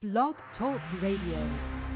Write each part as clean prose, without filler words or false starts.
Blog Talk Radio.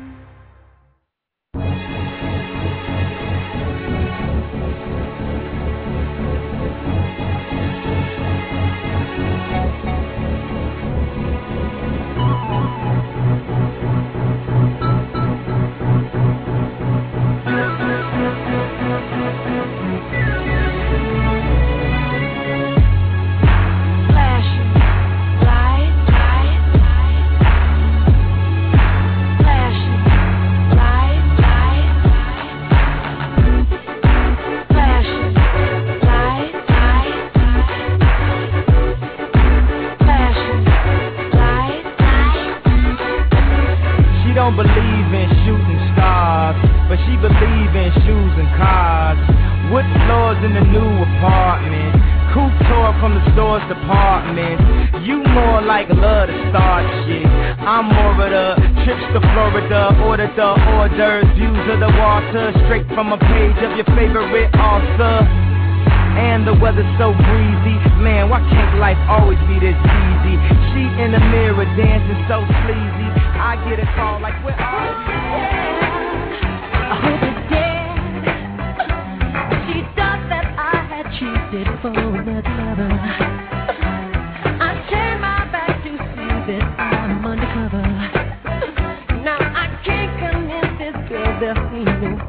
From a page of your favorite author. And the weather's so breezy. Man, why can't life always be this easy? She in the mirror dancing so sleazy. I get a call like, where are you? I hope it's dead. She thought that I had cheated for another lover. I turned my back to see that I'm undercover. Now I can't convince this girl that we know.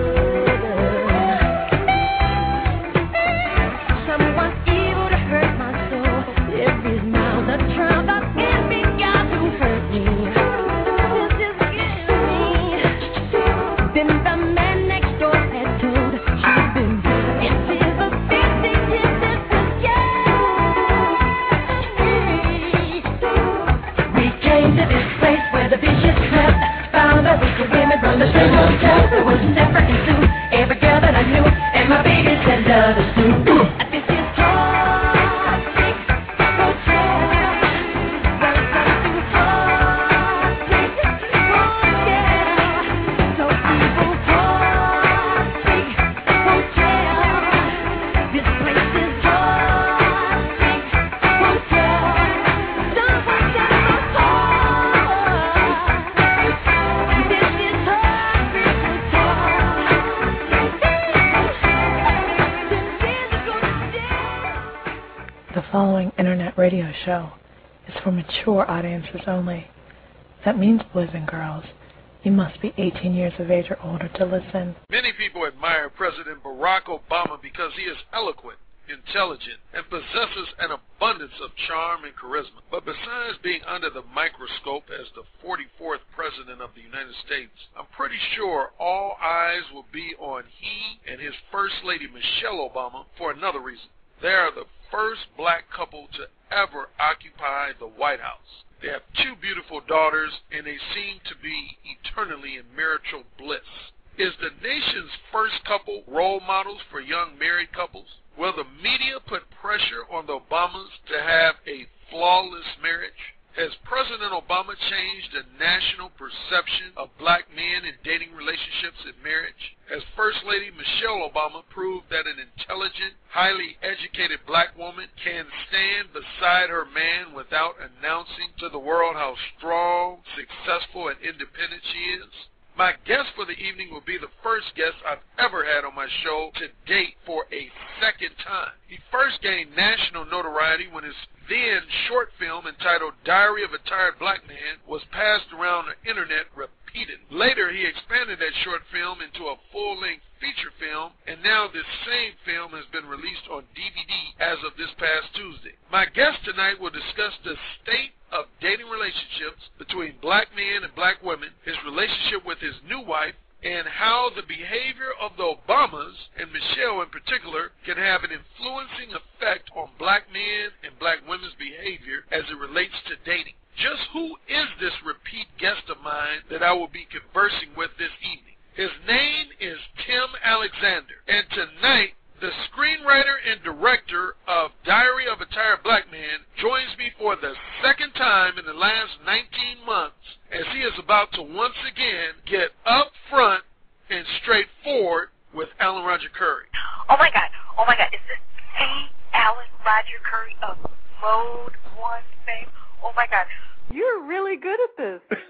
It was separate and soon. Every girl that I knew, and my baby said love is soon. This is Heartbreak Hotel. Welcome to Heartbreak Hotel. So people, Heartbreak Hotel. This place is Heartbreak Hotel. Someone got my heart. This is The following internet radio show is for mature audiences only. That means, boys and girls, you must be 18 years of age or older to listen. Many people admire President Barack Obama because he is eloquent, intelligent, and possesses an abundance of charm and charisma. But besides being under the microscope as the 44th President of the United States, I'm pretty sure all eyes will be on he and his First Lady Michelle Obama for another reason. They are the first black couple to ever occupy the White House. They have two beautiful daughters, and they seem to be eternally in marital bliss. Is the nation's first couple role models for young married couples? Will the media put pressure on the Obamas to have a flawless marriage? Has President Obama changed the national perception of black men in dating relationships and marriage? Has First Lady Michelle Obama proved that an intelligent, highly educated black woman can stand beside her man without announcing to the world how strong, successful, and independent she is? My guest for the evening will be the first guest I've ever had on my show to date for a second time. He first gained national notoriety when his then short film entitled Diary of a Tired Black Man was passed around the internet repeatedly. Later, he expanded that short film into a full-length feature film, and now this same film has been released on DVD as of this past Tuesday. My guest tonight will discuss the state of dating relationships between black men and black women, his relationship with his new wife, and how the behavior of the Obamas, and Michelle in particular, can have an influencing effect on black men and black women's behavior as it relates to dating. Just who is this repeat guest of mine that I will be conversing with this evening? His name is Tim Alexander, and tonight, the screenwriter and director of Diary of a Tired Black Man joins me for the second time in the last 19 months as he is about to once again get up front and straightforward with Alan Roger Currie. Oh my God, is this Alan Roger Currie of Mode 1 fame? Oh my God. You're really good at this.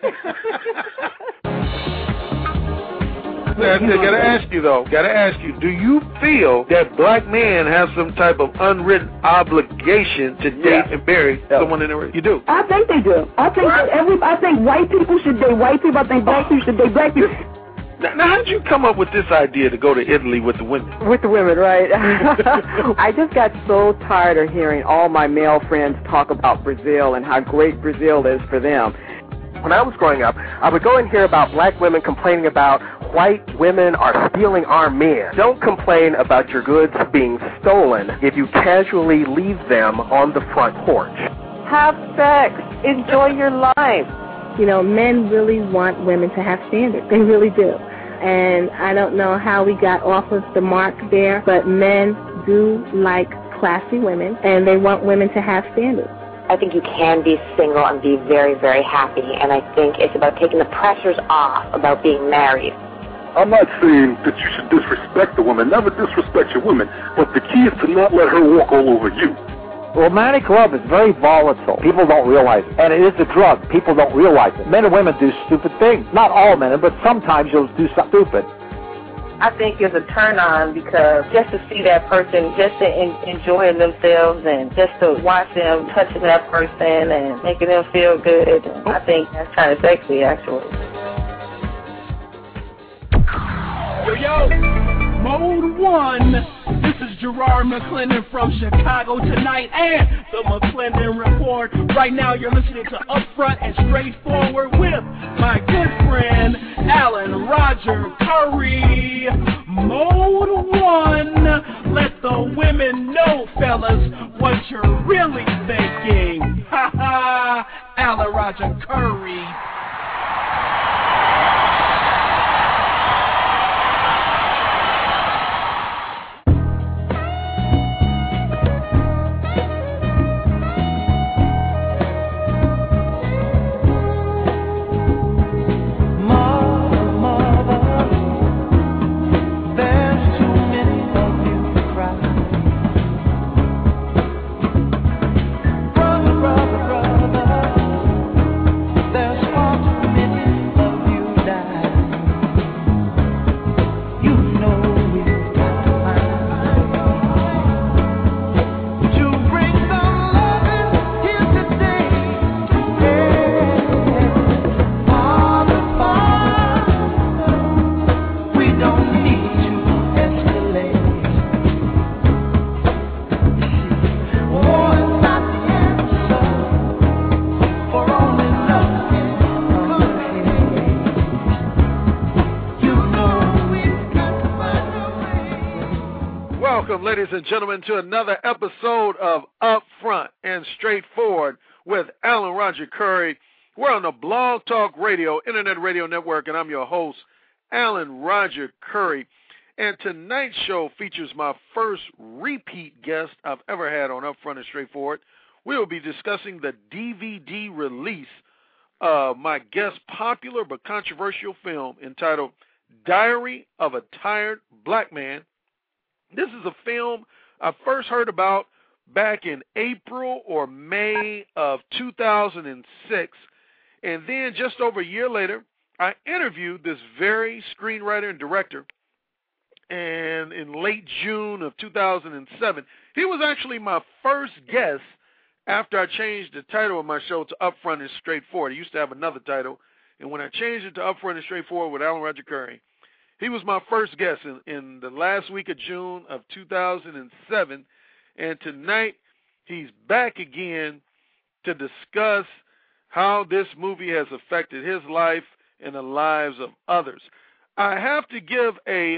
gotta ask you, do you feel that black men have some type of unwritten obligation to date and marry someone in the race? You do? I think they do. I think I think white people should date white people. I think black people should date black people. Now, how did you come up with this idea to go to Italy with the women? With the women, right? I just got so tired of hearing all my male friends talk about Brazil and how great Brazil is for them. When I was growing up, I would go and hear about black women complaining about white women are stealing our men. Don't complain about your goods being stolen if you casually leave them on the front porch. Have sex. Enjoy your life. You know, men really want women to have standards. They really do. And I don't know how we got off of the mark there, but men do like classy women, and they want women to have standards. I think you can be single and be very, very happy, and I think it's about taking the pressures off about being married. I'm not saying that you should disrespect the woman. Never disrespect your woman, but the key is to not let her walk all over you. Romantic love is very volatile. People don't realize it. And it is a drug. People don't realize it. Men and women do stupid things. Not all men, but sometimes you'll do something stupid. I think it's a turn on because just to see that person, just to enjoy themselves and just to watch them touching that person and making them feel good, I think that's kind of sexy, actually. Yo, Mode 1. This is Gerard McClendon from Chicago tonight and the McClendon Report. Right now you're listening to Upfront and Straightforward with my good friend Alan Roger Curry. Mode 1. Let the women know, fellas, what you're really thinking. Ha ha. Alan Roger Curry. Ladies and gentlemen, to another episode of Upfront and Straightforward with Alan Roger Curry. We're on the Blog Talk Radio, Internet Radio Network, and I'm your host, Alan Roger Curry. And tonight's show features my first repeat guest I've ever had on Upfront and Straightforward. We will be discussing the DVD release of my guest's popular but controversial film entitled Diary of a Tired Black Man. This is a film I first heard about back in April or May of 2006, and then just over a year later, I interviewed this very screenwriter and director, and in late June of 2007, he was actually my first guest after I changed the title of my show to Upfront and Straightforward. I used to have another title, and when I changed it to Upfront and Straightforward with Alan Roger Curry, he was my first guest in the last week of June of 2007, and tonight he's back again to discuss how this movie has affected his life and the lives of others. I have to give a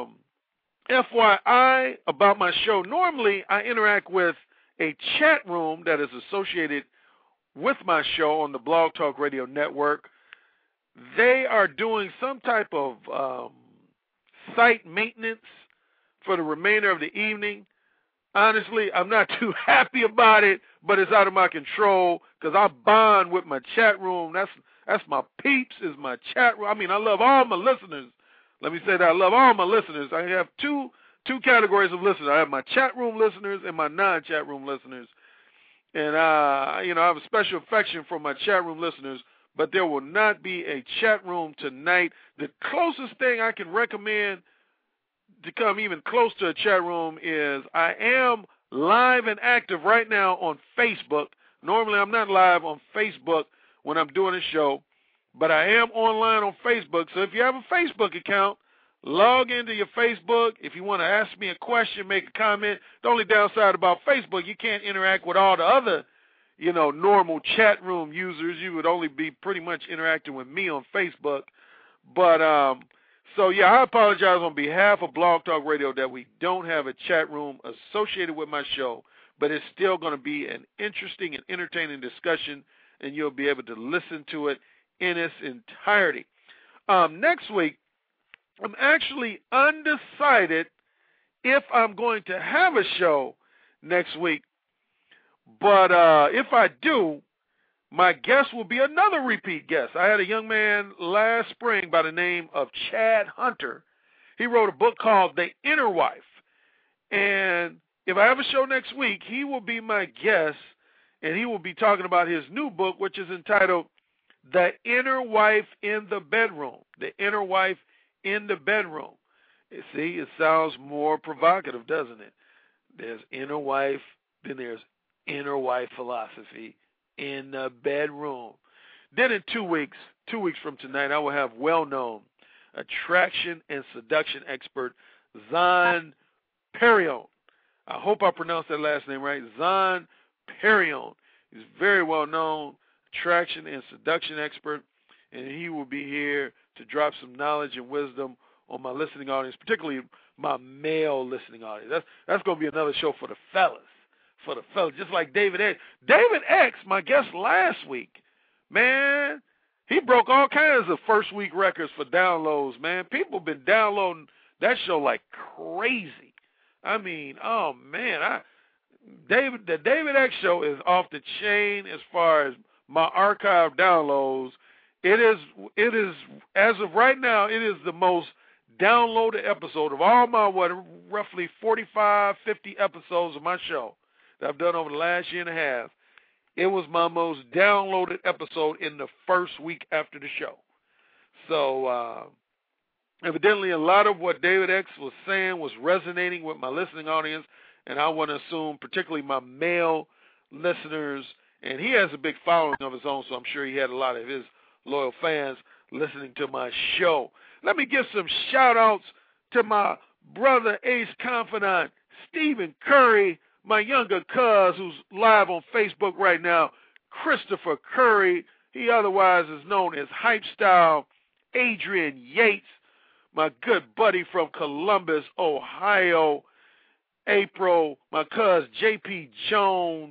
FYI about my show. Normally, I interact with a chat room that is associated with my show on the Blog Talk Radio Network. They are doing some type of site maintenance for the remainder of the evening. Honestly, I'm not too happy about it, but it's out of my control because I bond with my chat room. That's my peeps, is my chat room. I mean, I love all my listeners. Let me say that. I love all my listeners. I have two categories of listeners. I have my chat room listeners and my non-chat room listeners. And, I have a special affection for my chat room listeners but there will not be a chat room tonight. The closest thing I can recommend to come even close to a chat room is I am live and active right now on Facebook. Normally I'm not live on Facebook when I'm doing a show, but I am online on Facebook. So if you have a Facebook account, log into your Facebook. If you want to ask me a question, make a comment. The only downside about Facebook, you can't interact with all the other, normal chat room users. You would only be pretty much interacting with me on Facebook. But, so yeah, I apologize on behalf of Blog Talk Radio that we don't have a chat room associated with my show, but it's still going to be an interesting and entertaining discussion, and you'll be able to listen to it in its entirety. Next week, I'm actually undecided if I'm going to have a show next week, but if I do, my guest will be another repeat guest. I had a young man last spring by the name of Chad Hunter. He wrote a book called The Inner Wife, and if I have a show next week, he will be my guest, and he will be talking about his new book, which is entitled The Inner Wife in the Bedroom. The Inner Wife in the Bedroom. You see, it sounds more provocative, doesn't it? There's inner wife, then there's inner wife philosophy in the bedroom. Then in 2 weeks from tonight, I will have well-known attraction and seduction expert Zon Perrion. I hope I pronounced that last name right. Zon Perrion. He's very well-known attraction and seduction expert, and he will be here to drop some knowledge and wisdom on my listening audience, particularly my male listening audience. That's going to be another show for the fellas. Just like David X. David X, my guest last week, man, he broke all kinds of first-week records for downloads, man. People have been downloading that show like crazy. I mean, oh, man, the David X show is off the chain as far as my archive downloads. It is, as of right now, it is the most downloaded episode of all my, roughly 45, 50 episodes of my show that I've done over the last year and a half. It was my most downloaded episode in the first week after the show. So, evidently, a lot of what David X was saying was resonating with my listening audience, and I want to assume particularly my male listeners, and he has a big following of his own, so I'm sure he had a lot of his loyal fans listening to my show. Let me give some shout-outs to my brother, ace confidant, Stephen Curry, my younger cuz who's live on Facebook right now, Christopher Curry. He otherwise is known as Hype Style, Adrian Yates, my good buddy from Columbus, Ohio, April, my cuz J.P. Jones,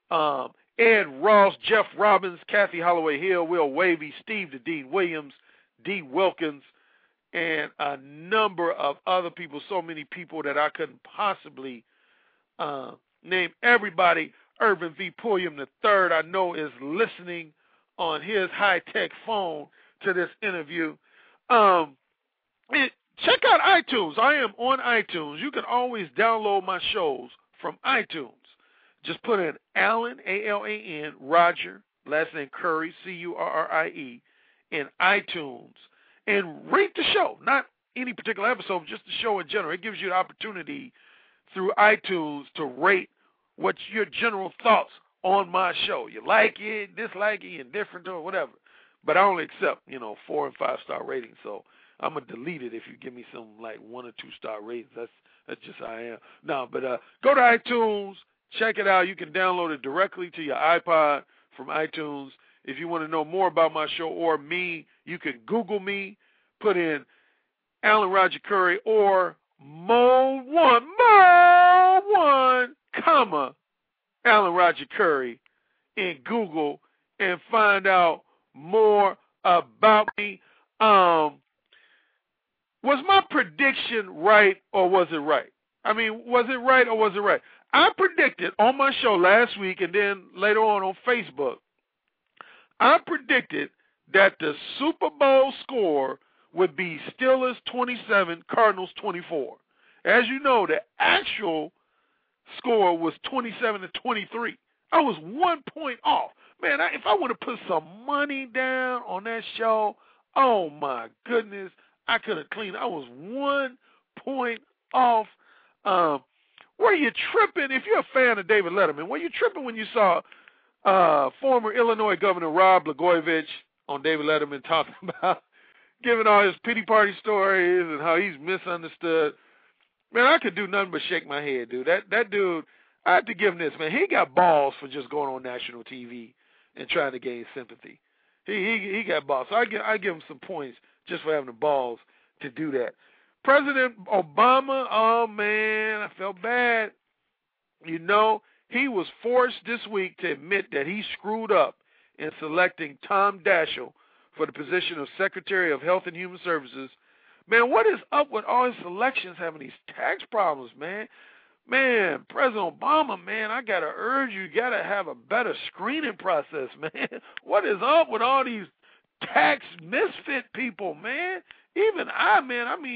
Ed Ross, Jeff Robbins, Kathy Holloway Hill, Will Wavy, Steve the Dean Williams, D. Wilkins, and a number of other people, so many people that I couldn't possibly name. Everybody. Irvin V. Pulliam III, I know, is listening on his high-tech phone to this interview. Check out iTunes. I am on iTunes. You can always download my shows from iTunes. Just put in Alan, A-L-A-N, Roger, last name Curry, C-U-R-R-I-E, in iTunes. And rate the show, not any particular episode, just the show in general. It gives you the opportunity through iTunes to rate what's your general thoughts on my show. You like it, dislike it, indifferent or whatever. But I only accept, 4 and 5 star ratings. So I'm going to delete it if you give me some like 1 or 2 star ratings. That's just how I am. No, but go to iTunes, check it out. You can download it directly to your iPod from iTunes. If you want to know more about my show or me, you can Google me, put in Alan Roger Curry or Mo1, comma, Alan Roger Curry in Google and find out more about me. Was my prediction right or was it right? I mean, was it right or was it right? I predicted on my show last week and then later on Facebook, I predicted that the Super Bowl score would be Steelers 27, Cardinals 24. As you know, the actual score was 27-23. I was 1 point off. Man, if I would have put some money down on that show, oh, my goodness, I could have cleaned. I was 1 point off. Were you tripping? If you're a fan of David Letterman, were you tripping when you saw former Illinois Governor Rod Blagojevich on David Letterman talking about giving all his pity party stories and how he's misunderstood? Man, I could do nothing but shake my head, dude. That dude, I have to give him this, man. He got balls for just going on national TV and trying to gain sympathy. He got balls. So I give him some points just for having the balls to do that. President Obama, oh, man, I felt bad. You know, he was forced this week to admit that he screwed up in selecting Tom Daschle for the position of Secretary of Health and Human Services. Man, what is up with all his selections having these tax problems, man? Man, President Obama, man, I got to urge you got to have a better screening process, man. What is up with all these tax misfit people, man? Even I'm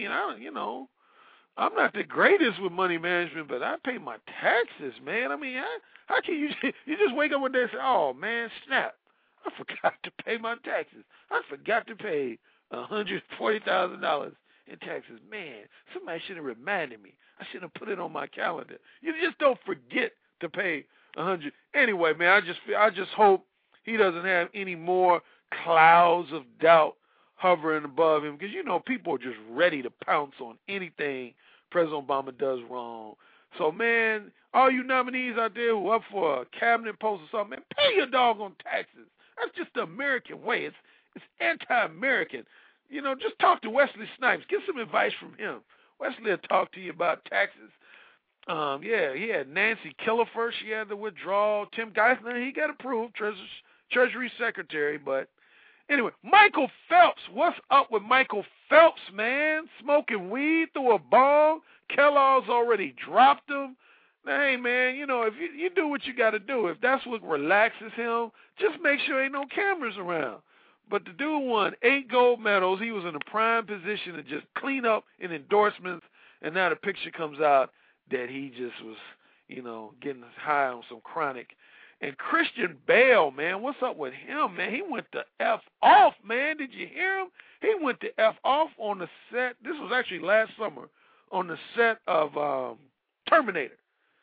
not the greatest with money management, but I pay my taxes, man. I mean, how can you just wake up one day and say, oh, man, snap, I forgot to pay my taxes. I forgot to pay $140,000 in taxes. Man, somebody should have reminded me. I should have put it on my calendar. You just don't forget to pay $100. Anyway, man, I just hope he doesn't have any more clouds of doubt hovering above him, because, you know, people are just ready to pounce on anything President Obama does wrong. So, man, all you nominees out there who are up for a cabinet post or something, man, pay your doggone taxes. That's just the American way. It's anti-American. You know, just talk to Wesley Snipes. Get some advice from him. Wesley will talk to you about taxes. He had Nancy Killefer. She had to withdraw. Tim Geithner, he got approved, Treasury Secretary, but anyway, Michael Phelps. What's up with Michael Phelps, man? Smoking weed through a bong. Kellogg's already dropped him. Now, hey, man, you know, if you do what you got to do, if that's what relaxes him, just make sure ain't no cameras around. But the dude won 8 gold medals. He was in a prime position to just clean up in endorsements, and now the picture comes out that he just was, you know, getting high on some chronic. And Christian Bale, man, what's up with him, man? He went to F off, man. Did you hear him? He went to F off on the set. This was actually last summer on the set of Terminator.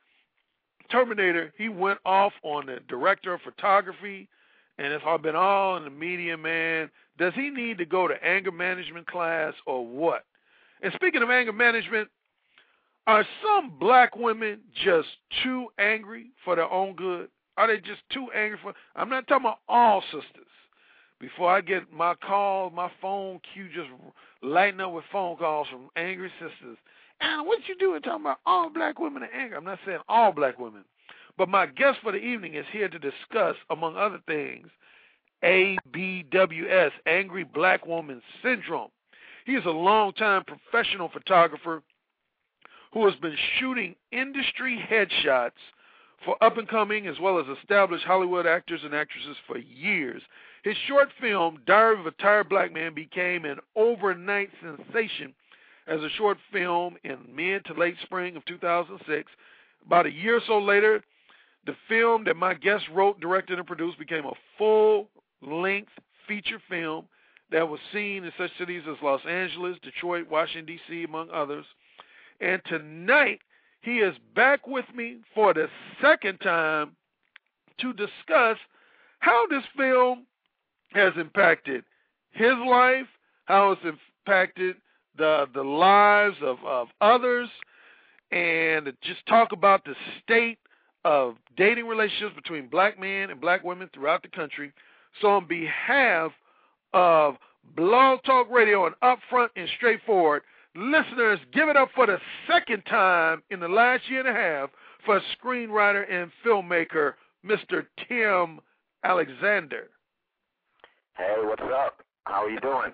He went off on the director of photography, and it's all been all in the media, man. Does he need to go to anger management class or what? And speaking of anger management, are some black women just too angry for their own good? Are they just too angry for? I'm not talking about all sisters. Before I get my call, my phone queue just lighting up with phone calls from angry sisters. And what you doing talking about all black women are angry? I'm not saying all black women. But my guest for the evening is here to discuss, among other things, ABWS, Angry Black Woman Syndrome. He is a longtime professional photographer who has been shooting industry headshots for up-and-coming as well as established Hollywood actors and actresses for years. His short film, Diary of a Tired Black Man, became an overnight sensation as a short film in mid to late spring of 2006. About a year or so later, the film that my guest wrote, directed, and produced became a full-length feature film that was seen in such cities as Los Angeles, Detroit, Washington, D.C., among others. And tonight, he is back with me for the second time to discuss how this film has impacted his life, how it's impacted the lives of others, and just talk about the state of dating relationships between black men and black women throughout the country. So on behalf of Blog Talk Radio and Upfront and Straightforward, listeners, give it up for the second time in the last year and a half for screenwriter and filmmaker, Mr. Tim Alexander. Hey, what's up? How are you doing?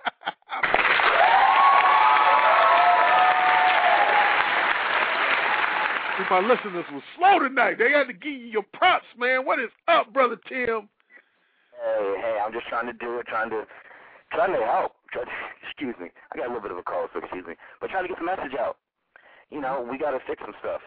If my listeners were slow tonight, they got to give you your props, man. What is up, Brother Tim? Hey, I'm just trying to do it, trying to help. Excuse me. I got a little bit of a cold, so excuse me. But trying to get the message out. you know, we got to fix some stuff.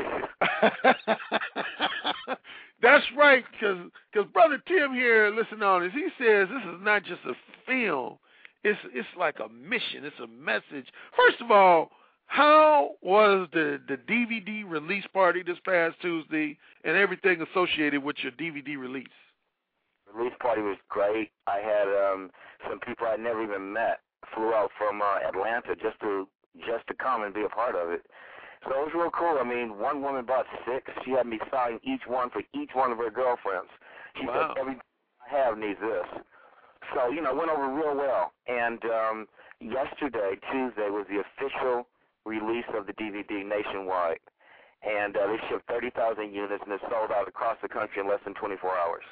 That's right, because Brother Tim here, listen on this, he says this is not just a film. It's like a mission. It's a message. First of all, how was the DVD release party this past Tuesday and everything associated with your DVD release? Release party was great. I had some people I'd never even met flew out from Atlanta just to come and be a part of it. So it was real cool. I mean, one woman bought 6. She had me sign each one for each one of her girlfriends. She said, every I have needs this. So, you know, it went over real well. And yesterday, Tuesday, was the official release of the DVD nationwide. And they shipped 30,000 units, and it sold out across the country in less than 24 hours.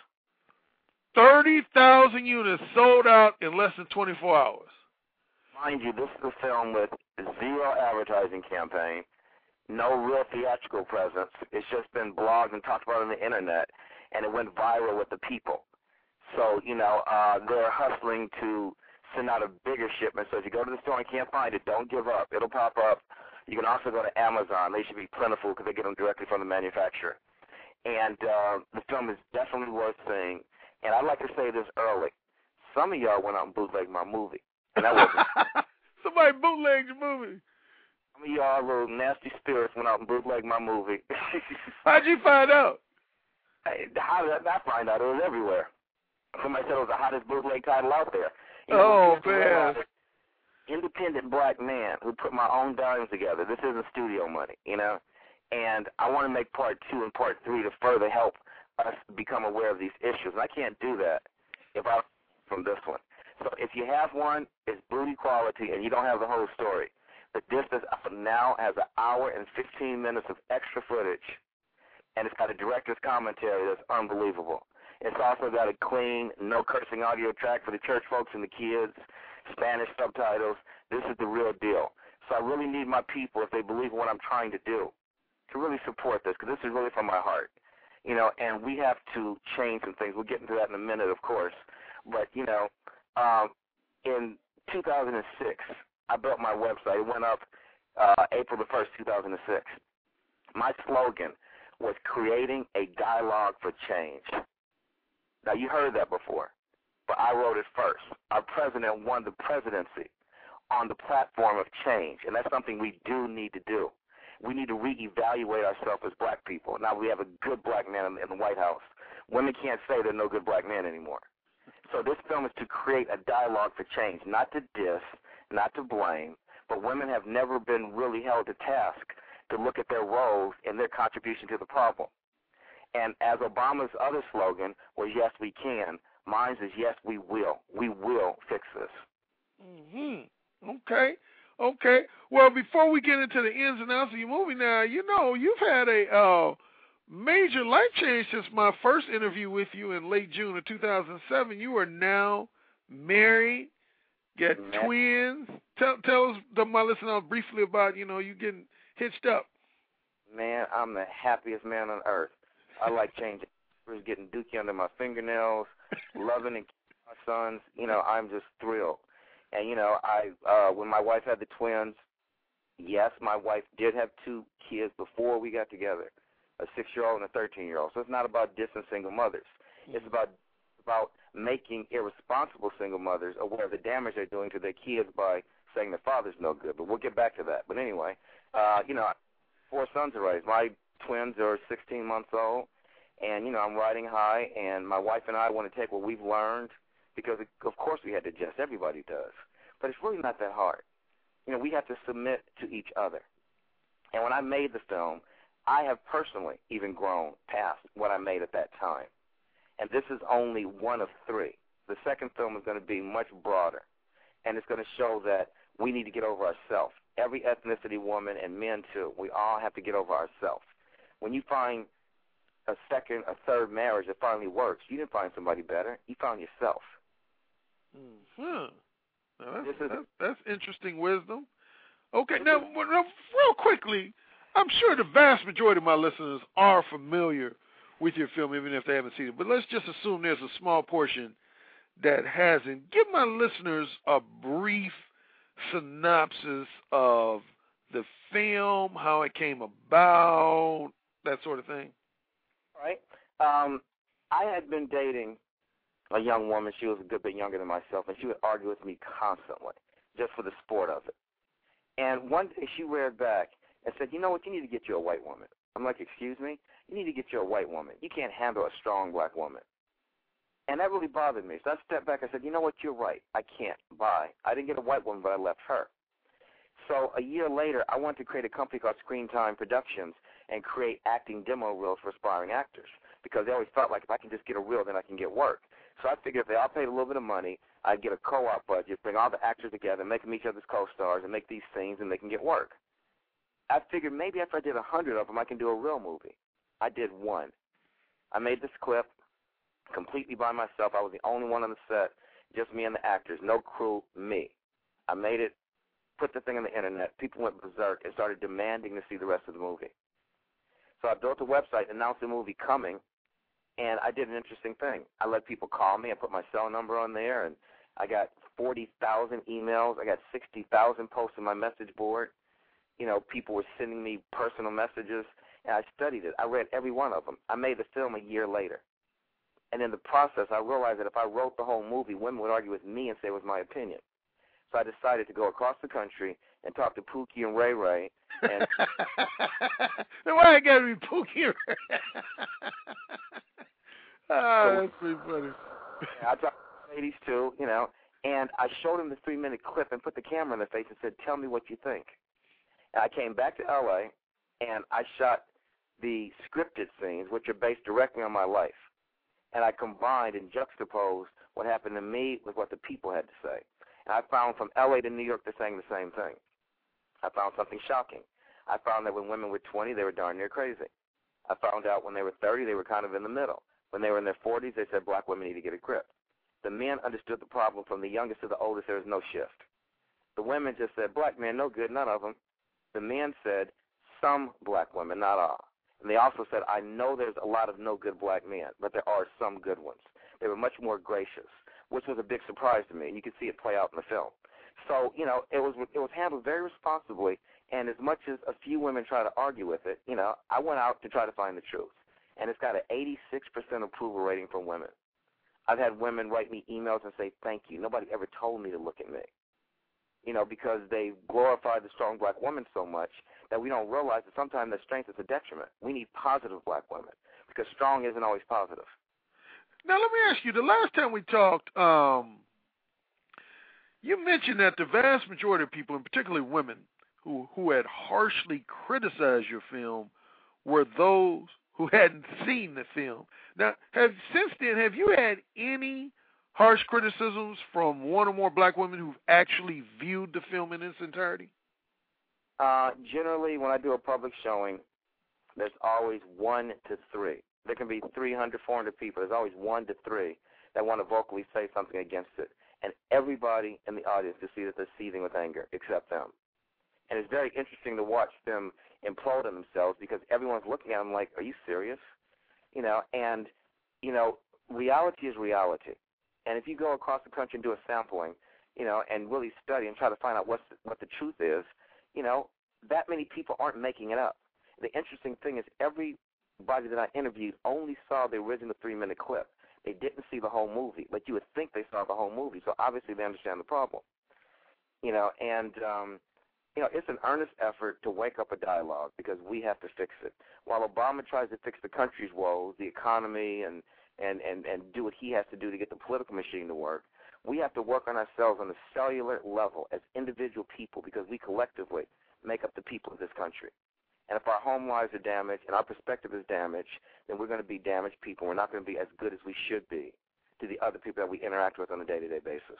30,000 units sold out in less than 24 hours. Mind you, this is a film with 0 advertising campaign, no real theatrical presence. It's just been blogged and talked about on the internet, and it went viral with the people. So, you know, they're hustling to send out a bigger shipment. So if you go to the store and can't find it, don't give up. It'll pop up. You can also go to Amazon. They should be plentiful because they get them directly from the manufacturer. And the film is definitely worth seeing. And I'd like to say this early. Some of y'all went out and bootlegged my movie. And that wasn't. Somebody bootlegged your movie. Some of y'all little nasty spirits went out and bootlegged my movie. How'd you find out? How did I find out? It was everywhere. Somebody said it was the hottest bootleg title out there. You know, man. Independent black man who put my own dimes together. This isn't studio money, you know. And I want to make part 2 and part 3 to further help us become aware of these issues. And I can't do that if I from this one. So if you have one, it's booty quality, and you don't have the whole story. The Distance now has 1 hour and 15 minutes of extra footage, and it's got a director's commentary that's unbelievable. It's also got a clean, no cursing audio track for the church folks and the kids, Spanish subtitles. This is the real deal. So I really need my people, if they believe in what I'm trying to do, to really support this, because this is really from my heart. You know, and we have to change some things. We'll get into that in a minute, of course. But, you know, in 2006, I built my website. It went up April the 1st, 2006. My slogan was creating a dialogue for change. Now, you heard that before, but I wrote it first. Our president won the presidency on the platform of change, and that's something we do need to do. We need to reevaluate ourselves as black people. Now, we have a good black man in the White House. Women can't say there's no good black man anymore. So this film is to create a dialogue for change, not to diss, not to blame, but women have never been really held to task to look at their roles and their contribution to the problem. And as Obama's other slogan was, yes, we can, mine is, yes, we will. We will fix this. Mm-hmm. Okay. Well, before we get into the ins and outs of your movie now, you know, you've had a major life change since my first interview with you in late June of 2007. You are now married, got twins. Tell us, my listeners, briefly about, you know, you getting hitched up. Man, I'm the happiest man on earth. I like changing, getting dookie under my fingernails, loving and keeping my sons. You know, I'm just thrilled. And, you know, when my wife had the twins, yes, my wife did have 2 kids before we got together, a 6-year-old and a 13-year-old. So it's not about dissing single mothers. It's about making irresponsible single mothers aware of the damage they're doing to their kids by saying their father's no good. But we'll get back to that. But anyway, you know, 4 sons are raised. My twins are 16 months old, and, you know, I'm riding high, and my wife and I want to take what we've learned, because, of course, we had to adjust. Everybody does. But it's really not that hard. You know, we have to submit to each other. And when I made the film, I have personally even grown past what I made at that time. And this is only one of 3. The second film is going to be much broader, and it's going to show that we need to get over ourselves. Every ethnicity, woman, and men, too, we all have to get over ourselves. When you find a second, a third marriage that finally works, you didn't find somebody better. You found yourself. Mm-hmm. Now that's interesting wisdom. Okay, now, real quickly, I'm sure the vast majority of my listeners are familiar with your film, even if they haven't seen it. But let's just assume there's a small portion that hasn't. Give my listeners a brief synopsis of the film, how it came about, that sort of thing. All right. I had been dating a young woman. She was a good bit younger than myself, and she would argue with me constantly just for the sport of it. And one day she reared back and said, you know what, you need to get you a white woman. I'm like, excuse me? You need to get you a white woman. You can't handle a strong black woman. And that really bothered me. So I stepped back. I said, you know what, you're right. I can't. Bye. I didn't get a white woman, but I left her. So a year later, I wanted to create a company called Screen Time Productions and create acting demo reels for aspiring actors, because they always felt like if I can just get a reel, then I can get work. So I figured if they all paid a little bit of money, I'd get a co-op budget, bring all the actors together, make them each other's co-stars, and make these scenes, and they can get work. I figured maybe after I did 100 of them, I can do a real movie. I did one. I made this clip completely by myself. I was the only one on the set, just me and the actors, no crew, me. I made it, put the thing on the internet. People went berserk and started demanding to see the rest of the movie. So I built a website, announced the movie coming, and I did an interesting thing. I let people call me. I put my cell number on there, and I got 40,000 emails. I got 60,000 posts on my message board. You know, people were sending me personal messages, and I studied it. I read every one of them. I made the film a year later. And in the process, I realized that if I wrote the whole movie, women would argue with me and say it was my opinion. So I decided to go across the country and talk to Pookie and Ray Ray. And then why I gotta be Pookie and Ray? That's pretty funny. I talked to ladies too, you know, and I showed them the 3-minute clip and put the camera in their face and said, tell me what you think. And I came back to L.A., and I shot the scripted scenes, which are based directly on my life. And I combined and juxtaposed what happened to me with what the people had to say. And I found from L.A. to New York, they're saying the same thing. I found something shocking. I found that when women were 20, they were darn near crazy. I found out when they were 30, they were kind of in the middle. When they were in their 40s, they said black women need to get a grip. The men understood the problem from the youngest to the oldest. There was no shift. The women just said, black men, no good, none of them. The men said, some black women, not all. And they also said, I know there's a lot of no good black men, but there are some good ones. They were much more gracious, which was a big surprise to me, and you could see it play out in the film. So, you know, it was handled very responsibly, and as much as a few women try to argue with it, you know, I went out to try to find the truth. And it's got an 86% approval rating from women. I've had women write me emails and say, thank you. Nobody ever told me to look at me. You know, because they glorify the strong black woman so much that we don't realize that sometimes that strength is a detriment. We need positive black women because strong isn't always positive. Now, let me ask you, the last time we talked, you mentioned that the vast majority of people, and particularly women, who had harshly criticized your film were those who hadn't seen the film. Now, since then, have you had any harsh criticisms from one or more black women who've actually viewed the film in its entirety? Generally, when I do a public showing, there's always 1 to 3. There can be 300, 400 people. There's always 1 to 3 that want to vocally say something against it. And everybody in the audience can see that they're seething with anger except them. And it's very interesting to watch them implode on themselves because everyone's looking at them like, are you serious? You know, and, you know, reality is reality. And if you go across the country and do a sampling, you know, and really study and try to find out what the truth is, you know, that many people aren't making it up. The interesting thing is everybody that I interviewed only saw the original 3-minute clip. They didn't see the whole movie, but you would think they saw the whole movie, so obviously they understand the problem. You know, and, you know, it's an earnest effort to wake up a dialogue because we have to fix it. While Obama tries to fix the country's woes, the economy, and do what he has to do to get the political machine to work, we have to work on ourselves on a cellular level as individual people because we collectively make up the people of this country. And if our home lives are damaged and our perspective is damaged, then we're going to be damaged people. We're not going to be as good as we should be to the other people that we interact with on a day-to-day basis.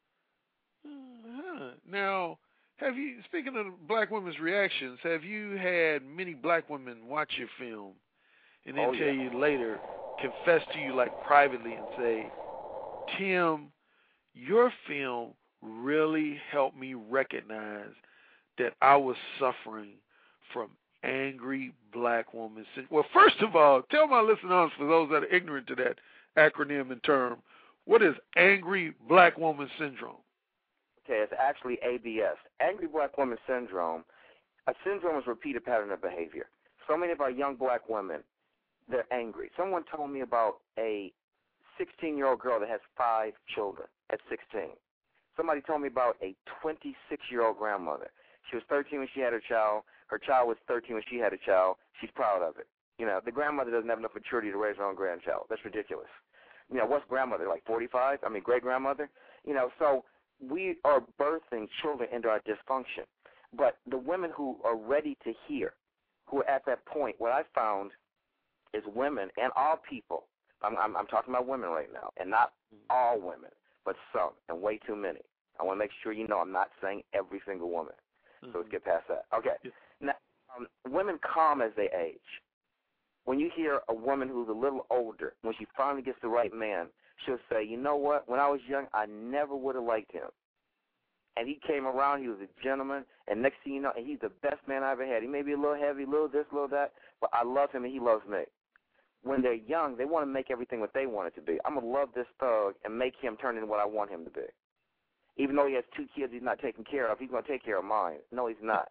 Now, have you, speaking of black women's reactions, have you had many black women watch your film and then tell you later, confess to you like privately and say, Tim, your film really helped me recognize that I was suffering from angry black woman syndrome? Well, first of all, tell my listeners, for those that are ignorant to that acronym and term, what is angry black woman syndrome? Okay, it's actually ABS. Angry black woman syndrome A syndrome is a repeated pattern of behavior. So many of our young black women, they're angry. Someone told me about a 16-year-old girl that has 5 children at 16. Somebody told me about a 26-year-old grandmother. She was 13 when she had her child. Her child was 13 when she had a child. She's proud of it. The grandmother doesn't have enough maturity to raise her own grandchild. That's ridiculous. What's grandmother, like 45? I mean, great-grandmother? So we are birthing children into our dysfunction. But the women who are ready to hear, who are at that point, what I found is women and all people, I'm talking about women right now, and not all women, but some, and way too many. I want to make sure you know I'm not saying every single woman. So let's get past that. Okay. Now, women calm as they age. When you hear a woman who's a little older, when she finally gets the right man, she'll say, you know what, when I was young, I never would have liked him. And he came around, he was a gentleman, and next thing you know, and he's the best man I ever had. He may be a little heavy, a little this, a little that, but I love him and he loves me. When they're young, they want to make everything what they want it to be. I'm going to love this thug and make him turn into what I want him to be. Even though he has 2 kids he's not taking care of, he's going to take care of mine. No, he's not.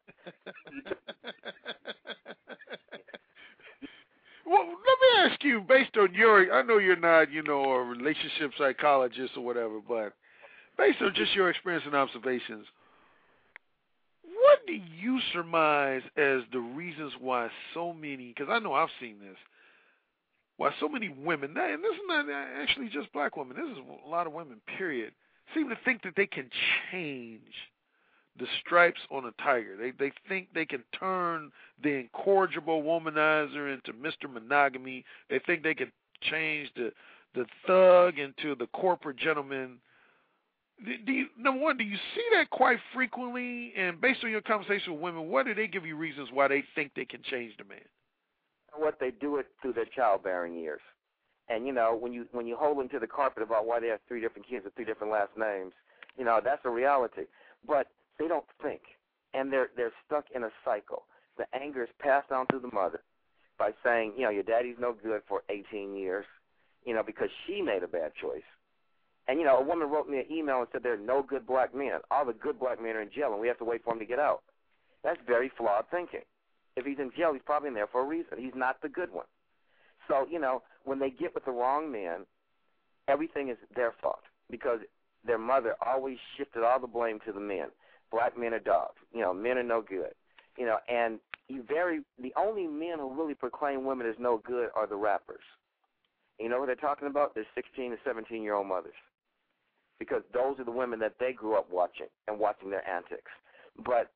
Well, let me ask you, based on I know you're not, a relationship psychologist or whatever, but based on just your experience and observations, what do you surmise as the reasons why so many, because I know I've seen this, why so many women, and this is not actually just black women, this is a lot of women, period, seem to think that they can change the stripes on a tiger. They think they can turn the incorrigible womanizer into Mr. Monogamy. They think they can change the thug into the corporate gentleman. Number one, do you see that quite frequently? And based on your conversation with women, what do they give you reasons why they think they can change the man? What they do it through their childbearing years. And, when you hold them to the carpet about why they have 3 different kids with 3 different last names, that's a reality. But they don't think, and they're stuck in a cycle. The anger is passed on to the mother by saying, your daddy's no good for 18 years, because she made a bad choice. And, a woman wrote me an email and said there are no good black men. All the good black men are in jail, and we have to wait for him to get out. That's very flawed thinking. If he's in jail, he's probably in there for a reason. He's not the good one. So, when they get with the wrong man, everything is their fault because their mother always shifted all the blame to the men. Black men are dogs. Men are no good. And the only men who really proclaim women as no good are the rappers. You know what they're talking about? They're 16 to 17-year-old mothers because those are the women that they grew up watching and watching their antics. But,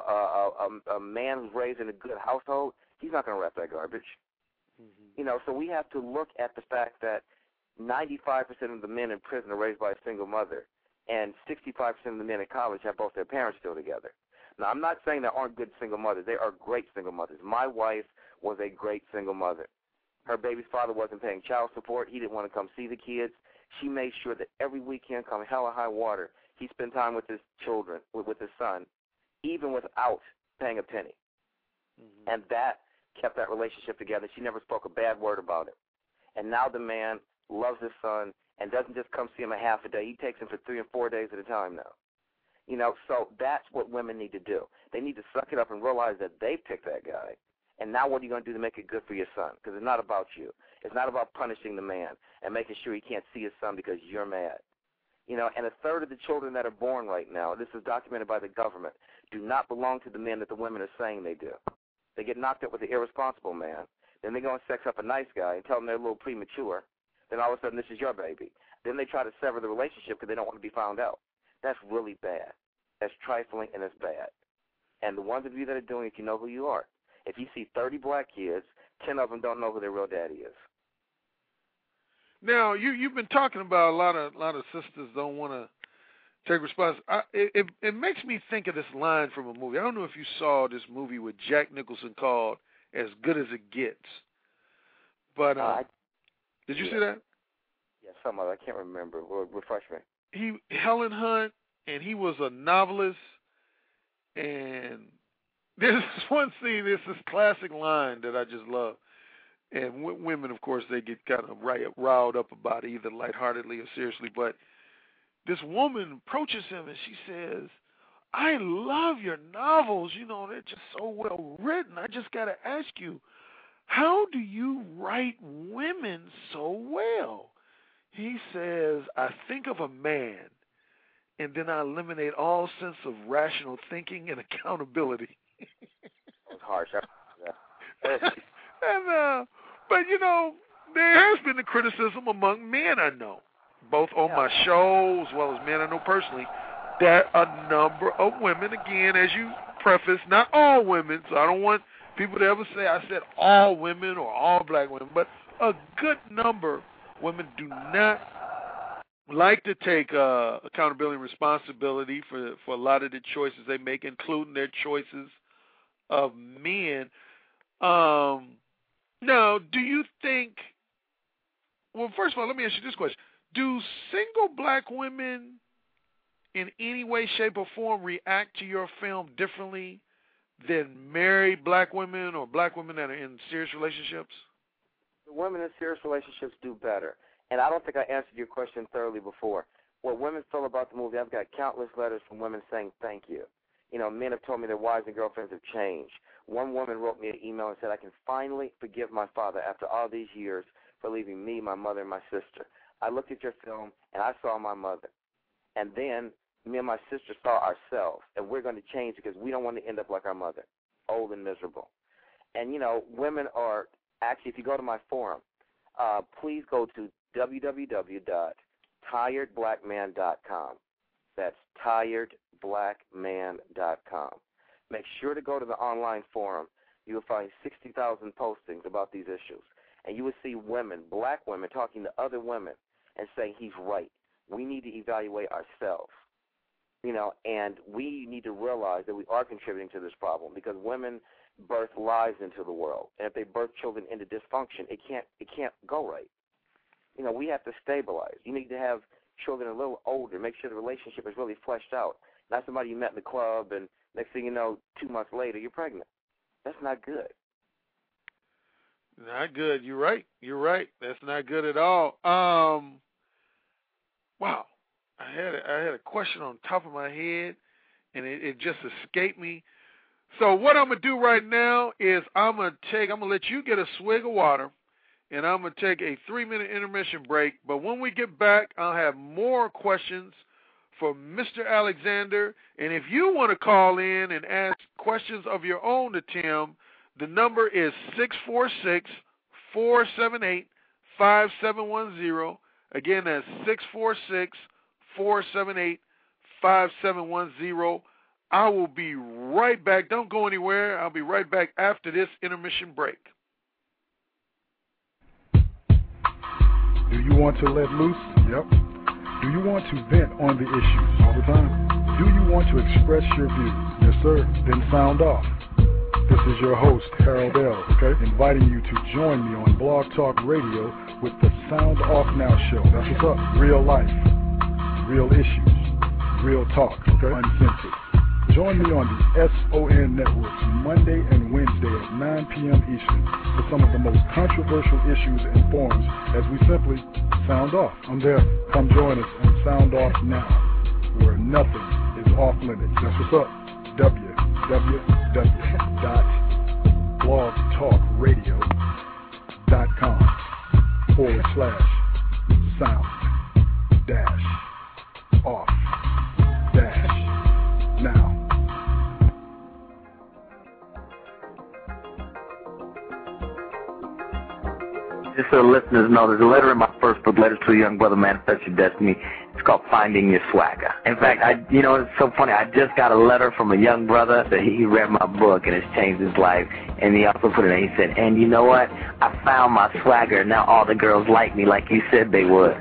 a man who's raised in a good household, he's not going to rap that garbage. Mm-hmm. So we have to look at the fact that 95% of the men in prison are raised by a single mother, and 65% of the men in college have both their parents still together. Now, I'm not saying there aren't good single mothers. There are great single mothers. My wife was a great single mother. Her baby's father wasn't paying child support. He didn't want to come see the kids. She made sure that every weekend, come hell or high water, he spent time with his children, with his son, even without paying a penny. Mm-hmm. And that kept that relationship together. She never spoke a bad word about it. And now the man loves his son and doesn't just come see him a half a day. He takes him for 3 and 4 days at a time now. So that's what women need to do. They need to suck it up and realize that they picked that guy. And now what are you going to do to make it good for your son? Because it's not about you. It's not about punishing the man and making sure he can't see his son because you're mad. And a third of the children that are born right now, this is documented by the government, do not belong to the men that the women are saying they do. They get knocked up with the irresponsible man. Then they go and sex up a nice guy and tell them they're a little premature. Then all of a sudden, this is your baby. Then they try to sever the relationship because they don't want to be found out. That's really bad. That's trifling and it's bad. And the ones of you that are doing it, you know who you are. If you see 30 black kids, 10 of them don't know who their real daddy is. Now, you've been talking about a lot of sisters don't want to take responsibility. It makes me think of this line from a movie. I don't know if you saw this movie with Jack Nicholson called As Good as It Gets. But did you see that? Yeah, some of it. I can't remember. Refresh me. Helen Hunt, and he was a novelist. And there's this one scene, there's this classic line that I just love. And women, of course, they get kind of riled up about it, either lightheartedly or seriously. But this woman approaches him and she says, I love your novels. You know, they're just so well written. I just got to ask you, how do you write women so well? He says, I think of a man, and then I eliminate all sense of rational thinking and accountability. That's harsh. Yeah. And, but, you know, there has been the criticism among men I know, both on my show as well as men I know personally, that a number of women, again, as you preface, not all women, so I don't want people to ever say I said all women or all black women, but a good number of women do not like to take accountability and responsibility for a lot of the choices they make, including their choices of men. Now, do you think, well, first of all, let me ask you this question. Do single black women in any way, shape, or form react to your film differently than married black women or black women that are in serious relationships? The women in serious relationships do better. And I don't think I answered your question thoroughly before. What women feel about the movie, I've got countless letters from women saying thank you. You know, men have told me their wives and girlfriends have changed. One woman wrote me an email and said, I can finally forgive my father after all these years for leaving me, my mother, and my sister. I looked at your film, and I saw my mother. And then me and my sister saw ourselves, and we're going to change because we don't want to end up like our mother, old and miserable. And, you know, women are actually, if you go to my forum, please go to www.tiredblackman.com. That's tiredblackman.com. Make sure to go to the online forum. You will find 60,000 postings about these issues. And you will see women, black women, talking to other women and saying, he's right. We need to evaluate ourselves. You know, and we need to realize that we are contributing to this problem because women birth lives into the world. And if they birth children into dysfunction, it can't go right. You know, we have to stabilize. You need to have children a little older, make sure the relationship is really fleshed out. Not somebody you met in the club and next thing you know, 2 months later, you're pregnant. That's not good. Not good. You're right. You're right. That's not good at all. Wow. I had a question on top of my head, and it just escaped me. So what I'm going to do right now is I'm going to let you get a swig of water, and I'm going to take a 3-minute intermission break. But when we get back, I'll have more questions for Mr. Alexander. And if you want to call in and ask questions of your own to Tim, the number is 646-478-5710. Again, that's 646-478-5710. I will be right back. Don't go anywhere. I'll be right back after this intermission break. Do you want to let loose? Yep. Do you want to vent on the issues all the time? Do you want to express your views? Yes, sir. Then sound off. This is your host, Harold L., okay? Inviting you to join me on Blog Talk Radio with the Sound Off Now show. That's what's up. Real life, real issues, real talk, okay? Uncensored. Join me on the SON networks Monday and Wednesday at 9 p.m. Eastern for some of the most controversial issues and forums as we simply sound off. I'm there. Come join us on Sound Off Now, where nothing is off limits. That's what's up. www.blogtalkradio.com/sound-off-now. Just so the listeners know, there's a letter in my first book, Letters to a Young Brother, Manifest Your Destiny. It's called Finding Your Swagger. In fact, it's so funny. I just got a letter from a young brother that he read my book and it's changed his life. And he also put it in, he said, and you know what? I found my swagger. Now all the girls like me like you said they would.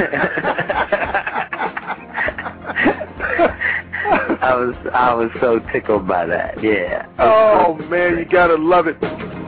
I was so tickled by that. Yeah. Oh, man, you got to love it.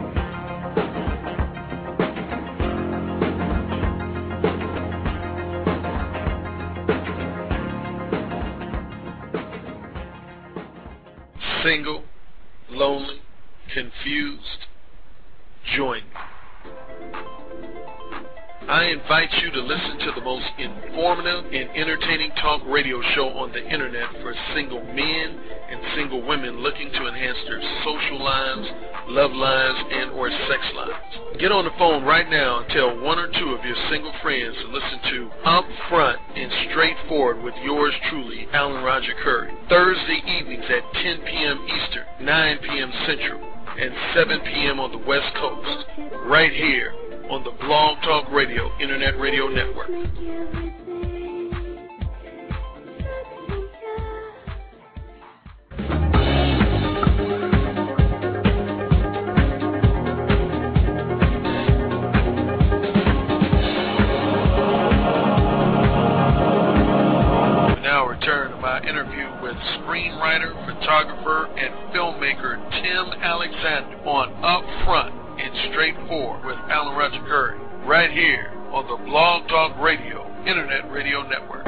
Single, lonely, confused, join me. I invite you to listen to the most informative and entertaining talk radio show on the internet for single men and single women looking to enhance their social lives, love lives, and or sex lives. Get on the phone right now and tell one or two of your single friends to listen to Upfront and Straightforward with yours truly, Alan Roger Curry, Thursday evenings at 10 p.m. Eastern, 9 p.m. Central, and 7 p.m. on the West Coast, right here on the Blog Talk Radio Internet Radio Network. Now return to my interview with screenwriter, photographer, and filmmaker Tim Alexander on Upfront and Straightforward with Alan Roger Curry, right here on the Blog Talk Radio Internet Radio Network.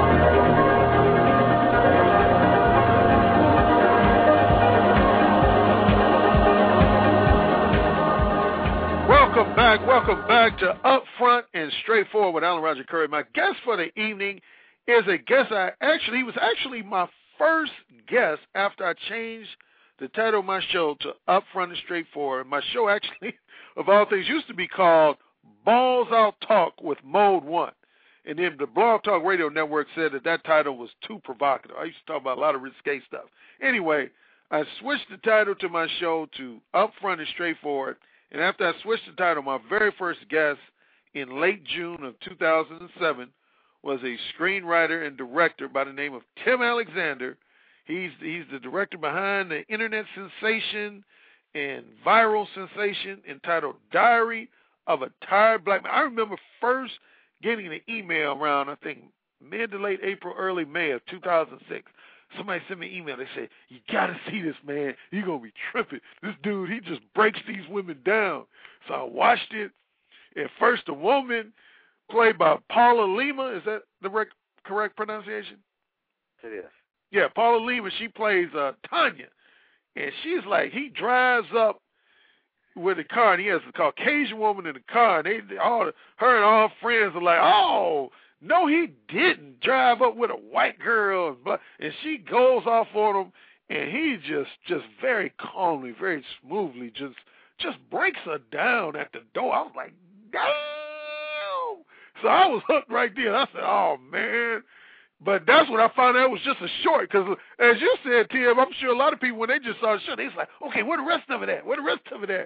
Welcome back to Upfront and Straightforward with Alan Roger Curry. My guest for the evening is a guest he was actually my first guest after I changed the title of my show to Upfront and Straightforward. My show actually, of all things, used to be called Balls Out Talk with Mode 1. And then the Blog Talk Radio Network said that title was too provocative. I used to talk about a lot of risque stuff. Anyway, I switched the title to my show to Upfront and Straightforward. And after I switched the title, my very first guest in late June of 2007 was a screenwriter and director by the name of Tim Alexander. He's the director behind the internet sensation and viral sensation entitled Diary of a Tired Black Man. I remember first getting an email around, I think, mid to late April, early May of 2006. Somebody sent me an email. They said, you got to see this, man. You're going to be tripping. This dude, he just breaks these women down. So I watched it. At first, a woman played by Paula Lima. Is that the correct pronunciation? It is. Yeah, Paula Lima, she plays Tanya. And she's like, he drives up with a car, and he has a Caucasian woman in the car, and her and all friends are like, oh, no, he didn't drive up with a white girl. And she goes off on him, and he just very calmly, very smoothly just breaks her down at the door. I was like, damn. So I was hooked right there. I said, oh, man. But that's when I found out it was just a short, because as you said, Tim, I'm sure a lot of people, when they just saw the short, they was like, okay, where the rest of it at? Where the rest of it at?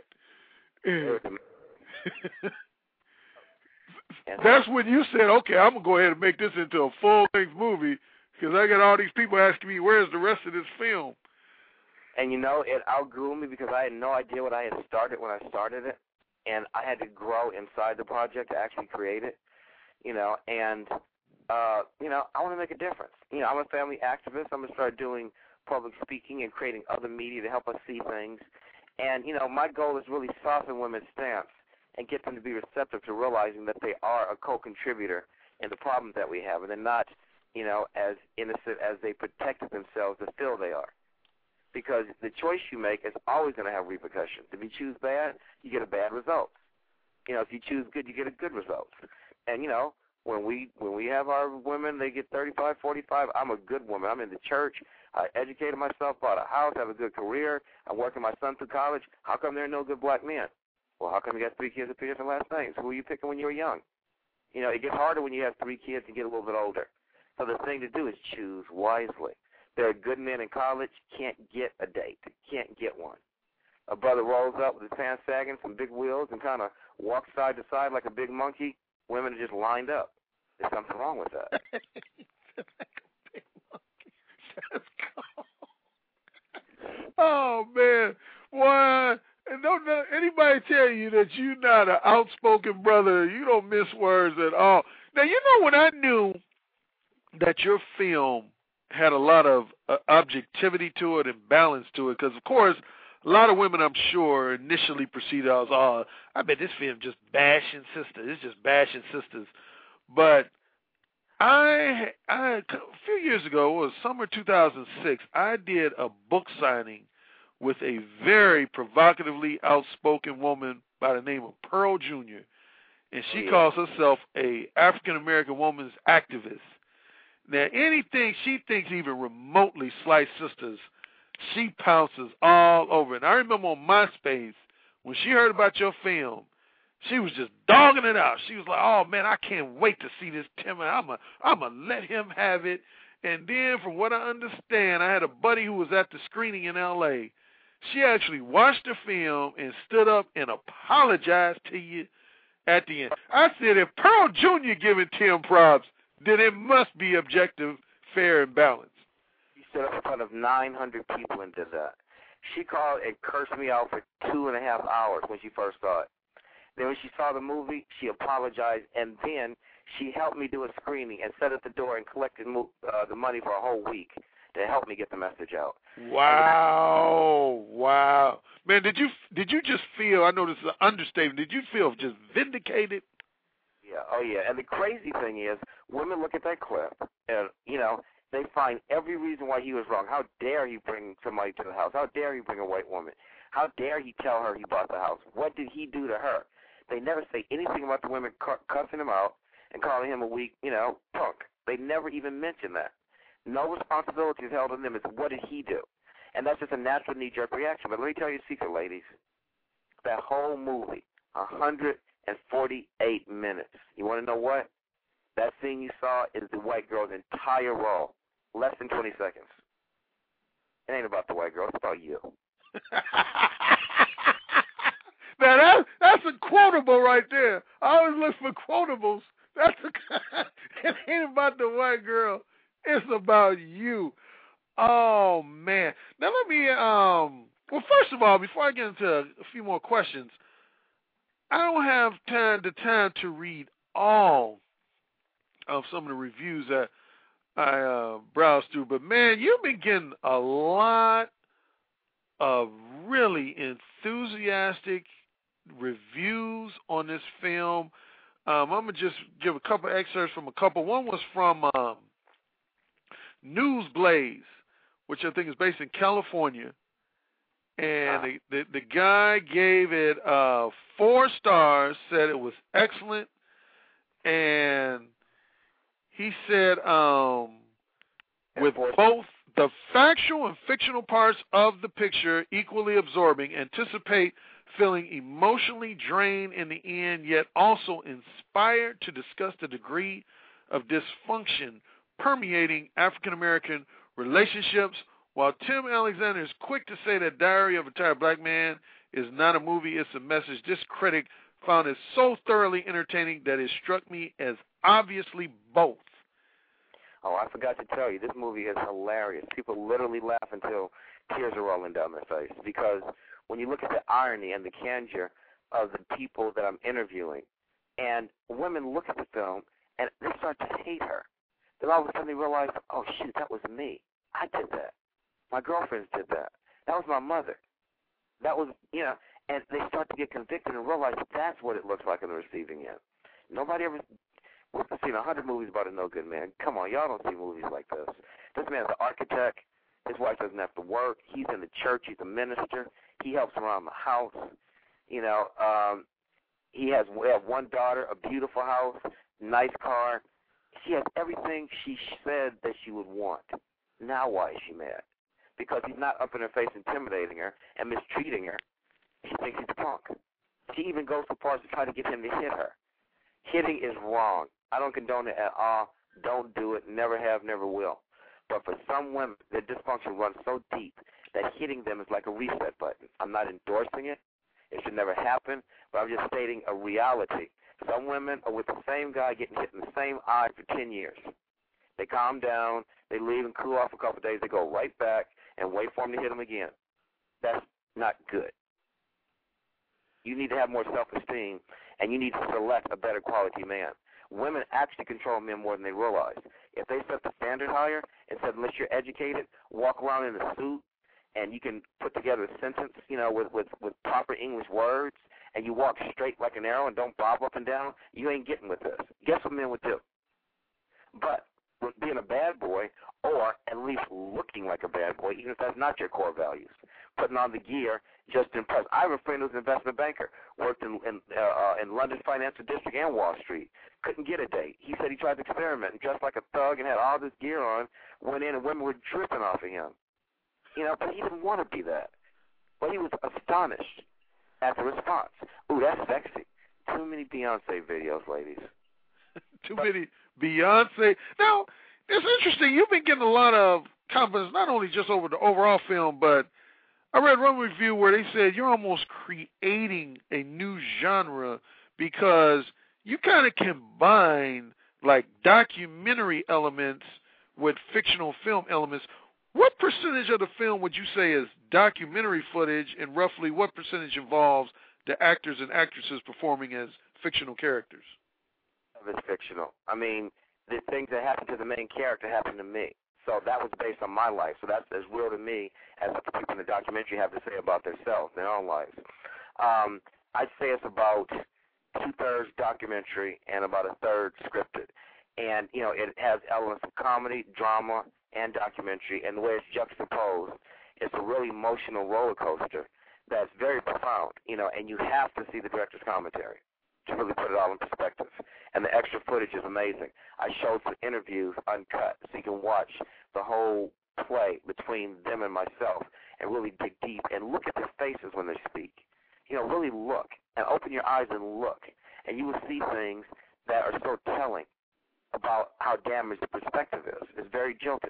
That's when you said, okay, I'm going to go ahead and make this into a full-length movie, because I got all these people asking me, where's the rest of this film? And, you know, it outgrew me because I had no idea what I had started when I started it, and I had to grow inside the project to actually create it, you know, and I want to make a difference. You know, I'm a family activist. I'm going to start doing public speaking and creating other media to help us see things. And, you know, my goal is really soften women's stance and get them to be receptive to realizing that they are a co-contributor in the problems that we have, and they're not, you know, as innocent as they protected themselves to feel they are. Because the choice you make is always going to have repercussions. If you choose bad, you get a bad result. You know, if you choose good, you get a good result. And, you know, when we have our women, they get 35, 45, I'm a good woman. I'm in the church. I educated myself, bought a house, have a good career. I'm working my son through college. How come there are no good black men? Well, how come you got 3 kids with 3 different last names? Who were you picking when you were young? You know, it gets harder when you have 3 kids and get a little bit older. So the thing to do is choose wisely. There are good men in college, can't get a date, can't get one. A brother rolls up with his pants sagging, some big wheels, and kind of walks side to side like a big monkey. Women are just lined up. There's something wrong with that. That's cool. Oh, man. Boy, and don't anybody tell you that you're not an outspoken brother. You don't miss words at all. Now, you know, when I knew that your film had a lot of objectivity to it and balance to it, because, of course, a lot of women, I'm sure, initially perceived as, oh, I bet this film just bashing sisters. It's just bashing sisters. But a few years ago, it was summer 2006, I did a book signing with a very provocatively outspoken woman by the name of Pearl Jr. and she calls herself a African-American woman's activist. Now, anything she thinks even remotely slight sisters, she pounces all over it. And I remember on MySpace, when she heard about your film, she was just dogging it out. She was like, oh, man, I can't wait to see this Tim. I'm gonna let him have it. And then, from what I understand, I had a buddy who was at the screening in L.A. She actually watched the film and stood up and apologized to you at the end. I said, if Pearl Jr. giving Tim props, then it must be objective, fair, and balanced. She stood up in front of 900 people and did that. She called and cursed me out for 2.5 hours when she first saw it. Then when she saw the movie, she apologized, and then she helped me do a screening and sat at the door and collected the money for a whole week to help me get the message out. Wow. Wow. Man, did you just feel, I know this is an understatement, did you feel just vindicated? Yeah, oh yeah. And the crazy thing is, women look at that clip, and, you know, they find every reason why he was wrong. How dare he bring somebody to the house? How dare he bring a white woman? How dare he tell her he bought the house? What did he do to her? They never say anything about the women cussing him out and calling him a weak, you know, punk. They never even mention that. No responsibility is held on them. It's what did he do? And that's just a natural knee-jerk reaction. But let me tell you a secret, ladies. That whole movie, 148 minutes. You want to know what? That scene you saw is the white girl's entire role. Less than 20 seconds. It ain't about the white girl. It's about you. Now, that's a quotable right there. I always look for quotables. It ain't about the white girl. It's about you. Oh, man. Now, let me, well, first of all, before I get into a few more questions, I don't have the time to read all of some of the reviews that I browsed through. But, man, you've been getting a lot of really enthusiastic reviews on this film. I'm going to just give a couple excerpts from a couple. One was from Newsblaze, which I think is based in California. And the guy gave it 4 stars, said it was excellent. And he said, with both the factual and fictional parts of the picture equally absorbing, anticipate feeling emotionally drained in the end, yet also inspired to discuss the degree of dysfunction permeating African-American relationships. While Tim Alexander is quick to say that Diary of a Tired Black Man is not a movie, it's a message, this critic found it so thoroughly entertaining that it struck me as obviously both. Oh, I forgot to tell you, this movie is hilarious. People literally laugh until tears are rolling down their face, because when you look at the irony and the candor of the people that I'm interviewing, and women look at the film and they start to hate her, then all of a sudden they realize, oh, shoot, that was me. I did that. My girlfriends did that. That was my mother. That was, you know, and they start to get convicted and realize that's what it looks like in the receiving end. Nobody ever, we've seen 100 movies about a no-good man. Come on, y'all don't see movies like this. This man's an architect. His wife doesn't have to work. He's in the church. He's a minister. He helps around the house. You know, we have one daughter, a beautiful house, nice car. She has everything she said that she would want. Now why is she mad? Because he's not up in her face intimidating her and mistreating her. She thinks he's a punk. She even goes so far as to try to get him to hit her. Hitting is wrong. I don't condone it at all. Don't do it. Never have, never will. But for some women, their dysfunction runs so deep that hitting them is like a reset button. I'm not endorsing it. It should never happen. But I'm just stating a reality. Some women are with the same guy getting hit in the same eye for 10 years. They calm down. They leave and cool off a couple of days. They go right back and wait for him to hit them again. That's not good. You need to have more self-esteem, and you need to select a better quality man. Women actually control men more than they realize. If they set the standard higher and said, unless you're educated, walk around in a suit, and you can put together a sentence, you know, with proper English words, and you walk straight like an arrow and don't bob up and down, you ain't getting with this. Guess what men would do? But being a bad boy, or at least looking like a bad boy, even if that's not your core values, putting on the gear just to impress. I have a friend who's an investment banker, worked in London Financial District and Wall Street. Couldn't get a date. He said he tried to experiment. He dressed like a thug and had all this gear on, went in, and women were dripping off of him. You know, but he didn't want to be that. But he was astonished at the response. Ooh, that's sexy. Too many Beyonce videos, ladies. Too many Beyonce. Now, it's interesting. You've been getting a lot of compliments, not only just over the overall film, but I read one review where they said you're almost creating a new genre because you kind of combine like documentary elements with fictional film elements. What percentage of the film would you say is documentary footage, and roughly what percentage involves the actors and actresses performing as fictional characters? It's fictional. I mean, the things that happen to the main character happen to me. So that was based on my life. So that's as real to me as what the people in the documentary have to say about themselves, their own lives. I'd say it's about 2/3 documentary and about 1/3 scripted. And, you know, it has elements of comedy, drama, and documentary. And the way it's juxtaposed, it's a really emotional roller coaster that's very profound, you know, and you have to see the director's commentary to really put it all in perspective. And the extra footage is amazing. I showed some interviews uncut so you can watch the whole play between them and myself and really dig deep and look at their faces when they speak. You know, really look and open your eyes and look, and you will see things that are so telling about how damaged the perspective is. It's very jilted.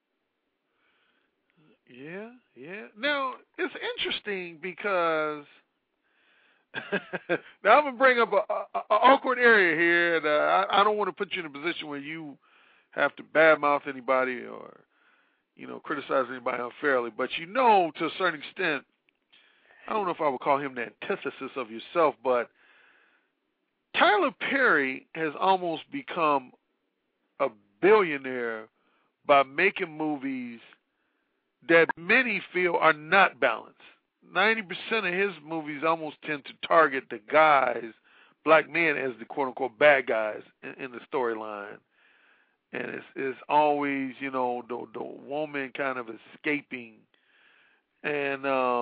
Yeah. Now, it's interesting because now I'm going to bring up an awkward area here, and I don't want to put you in a position where you have to badmouth anybody or, you know, criticize anybody unfairly. But you know, to a certain extent, I don't know if I would call him the antithesis of yourself, but Tyler Perry has almost become a billionaire by making movies that many feel are not balanced. 90% of his movies almost tend to target the guys, black men, as the quote-unquote bad guys in the storyline. And it's always, you know, the woman kind of escaping. And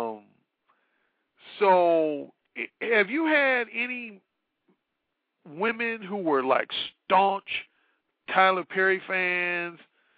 so have you had any women who were like staunch Tyler Perry fans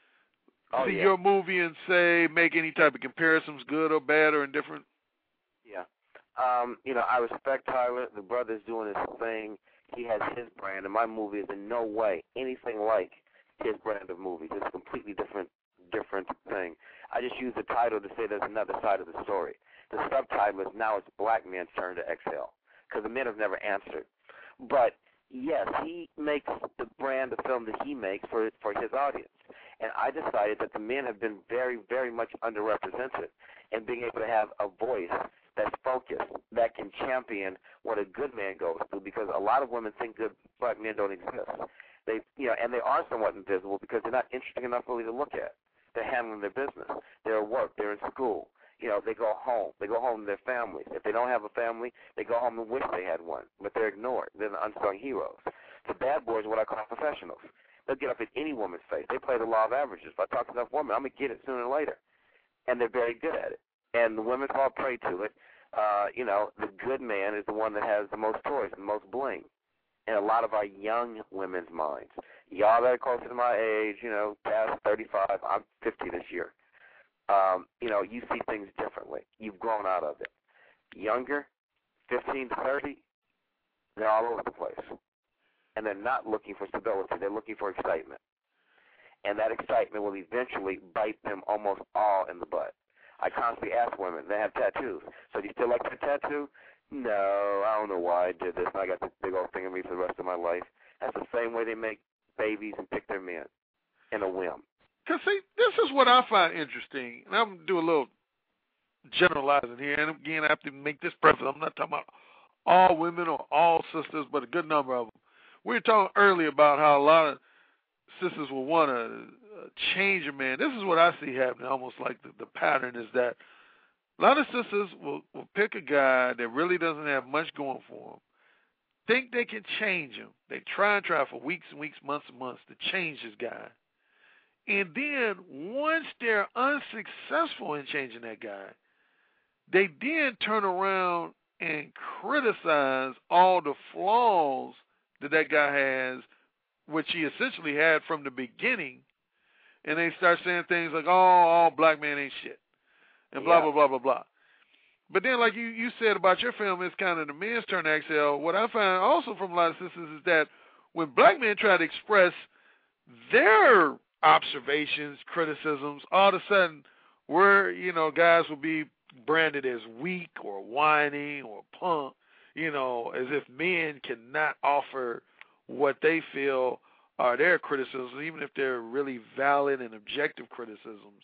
see your movie and say, make any type of comparisons, good or bad or indifferent? Yeah. You know, I respect Tyler. The brother's doing his thing. He has his brand, and my movie is in no way anything like his brand of movies. It's a completely different thing. I just use the title to say there's another side of the story. The subtitle is Now It's Black Men's Turn to Exhale, because the men have never answered. But yes, he makes the brand of film that he makes for his audience. And I decided that the men have been very, very much underrepresented in being able to have a voice that's focused, that can champion what a good man goes through, because a lot of women think good black men don't exist. They, you know, and they are somewhat invisible because they're not interesting enough really to look at. They're handling their business. They're at work. They're in school. You know, they go home. They go home to their families. If they don't have a family, they go home and wish they had one, but they're ignored. They're the unsung heroes. The bad boys are what I call professionals. They'll get up in any woman's face. They play the law of averages. If I talk to enough women, I'm going to get it sooner or later. And they're very good at it. And the women fall prey to it. You know, the good man is the one that has the most toys and the most bling in a lot of our young women's minds. Y'all that are closer to my age, you know, past 35, I'm 50 this year. You know, you see things differently. You've grown out of it. Younger, 15 to 30, they're all over the place. And they're not looking for stability. They're looking for excitement. And that excitement will eventually bite them almost all in the butt. I constantly ask women, they have tattoos. So do you still like that tattoo? No, I don't know why I did this, and I got this big old thing on me for the rest of my life. That's the same way they make babies and pick their men, in a whim. Because, see, this is what I find interesting, and I'm going to do a little generalizing here, and again, I have to make this preface. I'm not talking about all women or all sisters, but a good number of them. We were talking earlier about how a lot of sisters will want to change a man. This is what I see happening, almost like the pattern is that a lot of sisters will pick a guy that really doesn't have much going for him, think they can change him. They try for weeks and weeks, months and months to change this guy. And then once they're unsuccessful in changing that guy, they then turn around and criticize all the flaws that guy has, which he essentially had from the beginning, and they start saying things like, oh, all black men ain't shit, and blah, blah, blah, blah, blah. But then, like you said about your film, it's kind of the men's turn to excel. What I find also from a lot of sisters is that when black men try to express their observations, criticisms, all of a sudden we're, guys will be branded as weak or whiny or punk, as if men cannot offer what they feel are their criticisms, even if they're really valid and objective criticisms.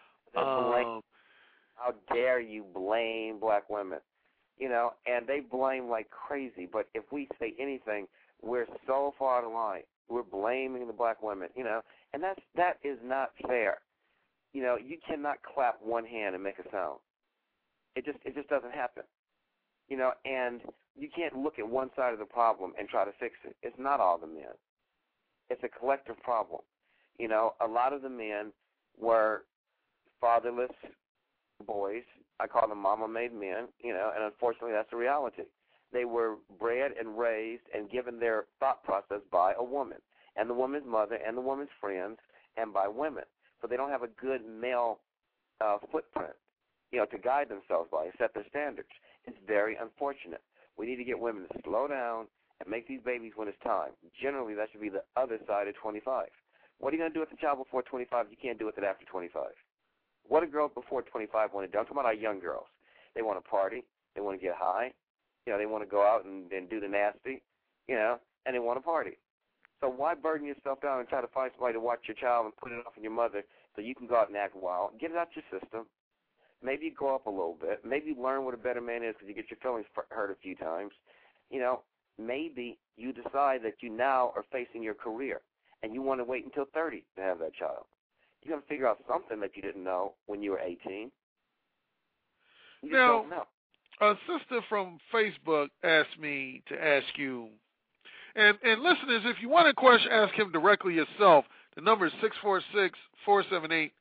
How dare you blame black women? And they blame like crazy. But if we say anything, we're so far out of line. We're blaming the black women, and that is not fair. You cannot clap one hand and make a sound. It just doesn't happen. And you can't look at one side of the problem and try to fix it. It's not all the men. It's a collective problem. A lot of the men were fatherless boys. I call them mama-made men, and unfortunately that's the reality. They were bred and raised and given their thought process by a woman, and the woman's mother, and the woman's friends, and by women. So they don't have a good male footprint, to guide themselves by and set their standards. It's very unfortunate. We need to get women to slow down and make these babies when it's time. Generally, that should be the other side of 25. What are you going to do with the child before 25? You can't do with it after 25. What do girls before 25 want to do? I'm talking about our young girls. They want to party. They want to get high. They want to go out and do the nasty, and they want to party. So why burden yourself down and try to find somebody to watch your child and put it off on your mother so you can go out and act wild? Get it out your system. Maybe you grow up a little bit. Maybe you learn what a better man is because you get your feelings hurt a few times. Maybe you decide that you now are facing your career and you want to wait until 30 to have that child. You're going to figure out something that you didn't know when you were 18. You just don't know. A sister from Facebook asked me to ask you, and listeners, if you want a question, ask him directly yourself. The number is 646-478-5710,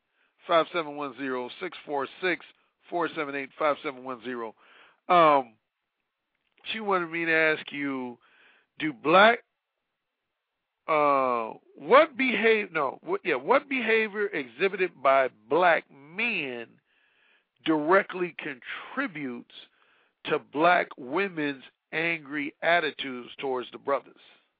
646-478-5710. She wanted me to ask you, what behavior exhibited by black men directly contributes to black women's angry attitudes towards the brothers?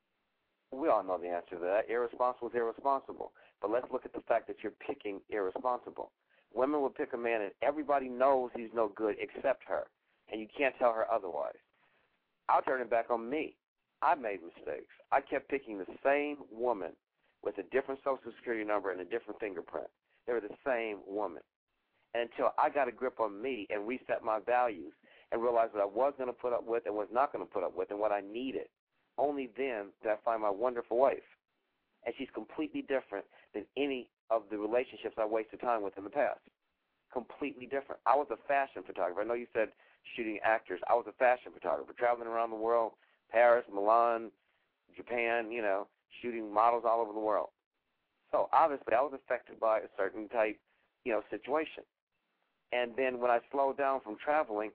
We all know the answer to that. Irresponsible is irresponsible. But let's look at the fact that you're picking irresponsible. Women will pick a man and everybody knows he's no good except her, and you can't tell her otherwise. I'll turn it back on me. I made mistakes. I kept picking the same woman with a different Social Security number and a different fingerprint. They were the same woman. And until I got a grip on me and reset my values and realized what I was going to put up with and was not going to put up with and what I needed, only then did I find my wonderful wife. And she's completely different than any of the relationships I wasted time with in the past. Completely different. I was a fashion photographer. I know you said shooting actors. I was a fashion photographer, traveling around the world, Paris, Milan, Japan, shooting models all over the world. So obviously I was affected by a certain type, situation. And then when I slowed down from traveling,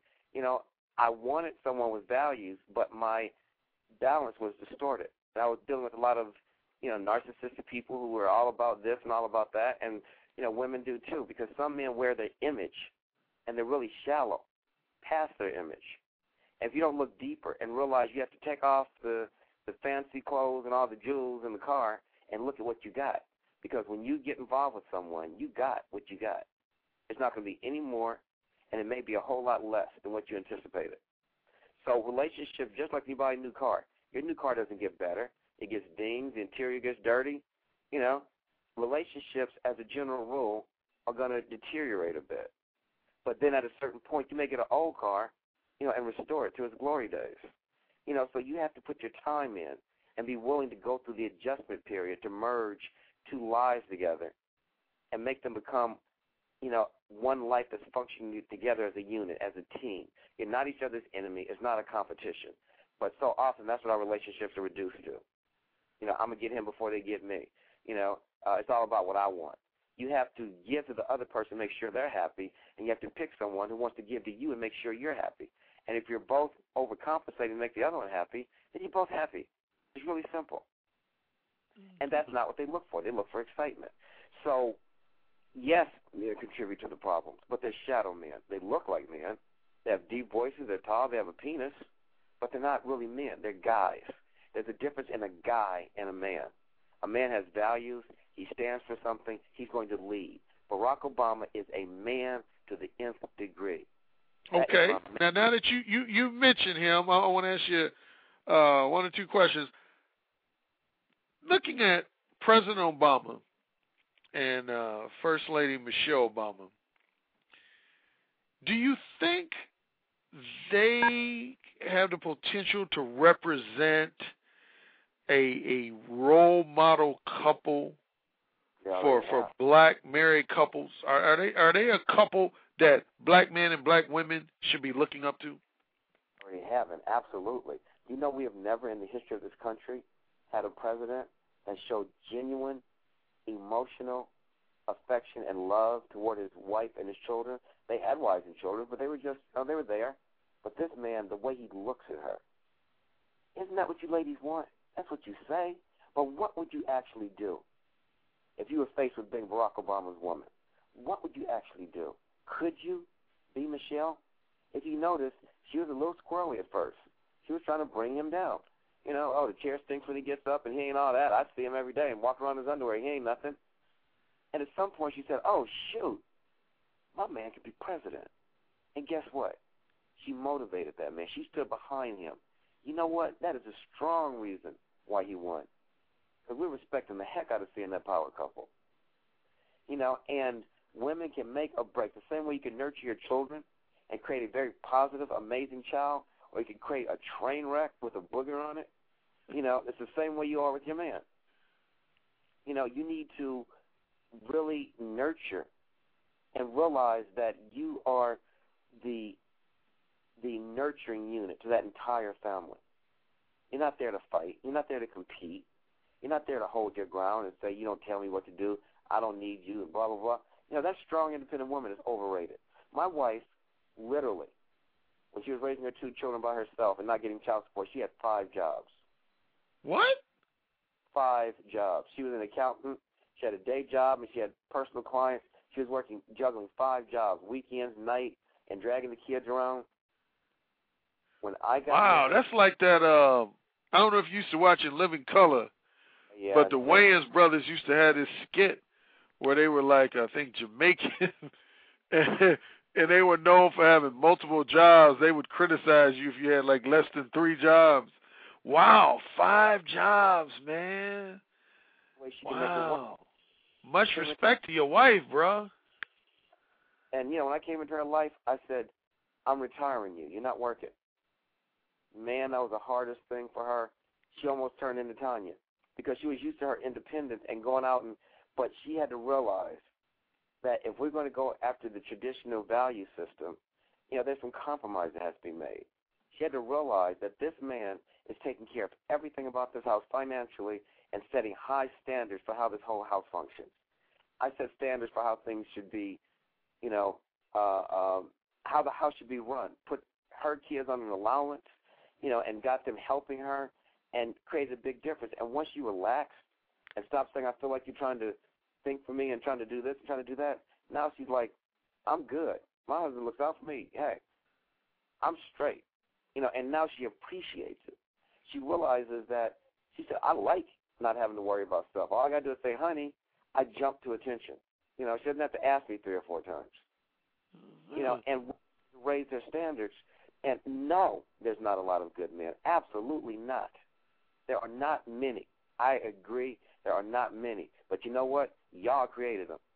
I wanted someone with values, but my balance was distorted. And I was dealing with a lot of, narcissistic people who were all about this and all about that. And, women do too, because some men wear their image and they're really shallow past their image. And if you don't look deeper and realize you have to take off the fancy clothes and all the jewels in the car and look at what you got. Because when you get involved with someone, you got what you got. It's not going to be any more, and it may be a whole lot less than what you anticipated. So relationship, just like you buy a new car. Your new car doesn't get better. It gets dinged. The interior gets dirty. Relationships, as a general rule, are going to deteriorate a bit. But then at a certain point, you may get an old car, and restore it to its glory days. So you have to put your time in and be willing to go through the adjustment period to merge two lives together and make them become, one life that's functioning together as a unit, as a team. You're not each other's enemy. It's not a competition. But so often that's what our relationships are reduced to. I'm going to get him before they get me. It's all about what I want. You have to give to the other person, make sure they're happy, and you have to pick someone who wants to give to you and make sure you're happy. And if you're both overcompensating to make the other one happy, then you're both happy. It's really simple. And that's not what they look for. They look for excitement. So, yes, men contribute to the problems, but they're shadow men. They look like men. They have deep voices. They're tall. They have a penis, but they're not really men. They're guys. There's a difference in a guy and a man. A man has values. He stands for something. He's going to lead. Barack Obama is a man to the nth degree. Okay. Now that you mentioned him, I want to ask you one or two questions. Looking at President Obama and First Lady Michelle Obama, do you think they have the potential to represent a role model couple for black married couples? Are they a couple that black men and black women should be looking up to? Already haven't, absolutely. You know, we have never in the history of this country had a president that showed genuine emotional affection and love toward his wife and his children. They had wives and children, but they were just, they were there. But this man, the way he looks at her, isn't that what you ladies want? That's what you say. But what would you actually do if you were faced with being Barack Obama's woman? What would you actually do? Could you be Michelle? If you notice, she was a little squirrely at first. She was trying to bring him down. You know, oh, the chair stinks when he gets up, and he ain't all that. I see him every day and walk around in his underwear. He ain't nothing. And at some point she said, oh, shoot, my man could be president. And guess what? She motivated that man. She stood behind him. You know what? That is a strong reason why he won. Because we're respecting the heck out of seeing that power couple. You know, and women can make or break. The same way you can nurture your children and create a very positive, amazing child, or you can create a train wreck with a booger on it. You know, it's the same way you are with your man. You know, you need to really nurture and realize that you are the nurturing unit to that entire family. You're not there to fight. You're not there to compete. You're not there to hold your ground and say, you don't tell me what to do, I don't need you, and blah, blah, blah. You know, that strong, independent woman is overrated. My wife, literally, when she was raising her 2 children by herself and not getting child support, she had 5 jobs. What? 5 jobs. She was an accountant. She had a day job, and she had personal clients. She was working, juggling 5 jobs, weekends, night, and dragging the kids around. When I got wow, that's like that, I don't know if you used to watch In Living Color, yeah, but the Wayans brothers used to have this skit where they were like, I think, Jamaican, and they were known for having multiple jobs. They would criticize you if you had like less than 3 jobs. Wow, 5 jobs, man. Wow. Much respect to your wife, bro. And, you know, when I came into her life, I said, I'm retiring you. You're not working. Man, that was the hardest thing for her. She almost turned into Tanya because she was used to her independence and going out. But she had to realize that if we're going to go after the traditional value system, you know, there's some compromise that has to be made. She had to realize that this man is taking care of everything about this house financially and setting high standards for how this whole house functions. I set standards for how things should be, you know, how the house should be run. Put her kids on an allowance, you know, and got them helping her and created a big difference. And once you relax and stop saying, I feel like you're trying to think for me and trying to do this and trying to do that, now she's like, I'm good. My husband looks out for me. Hey, I'm straight. You know, and now she appreciates it. She realizes that, she said, I like not having to worry about stuff. All I got to do is say, honey, I jump to attention. You know, she doesn't have to ask me 3 or 4 times. You know, and raise their standards. And no, there's not a lot of good men. Absolutely not. There are not many. I agree, there are not many. But you know what? Y'all created them.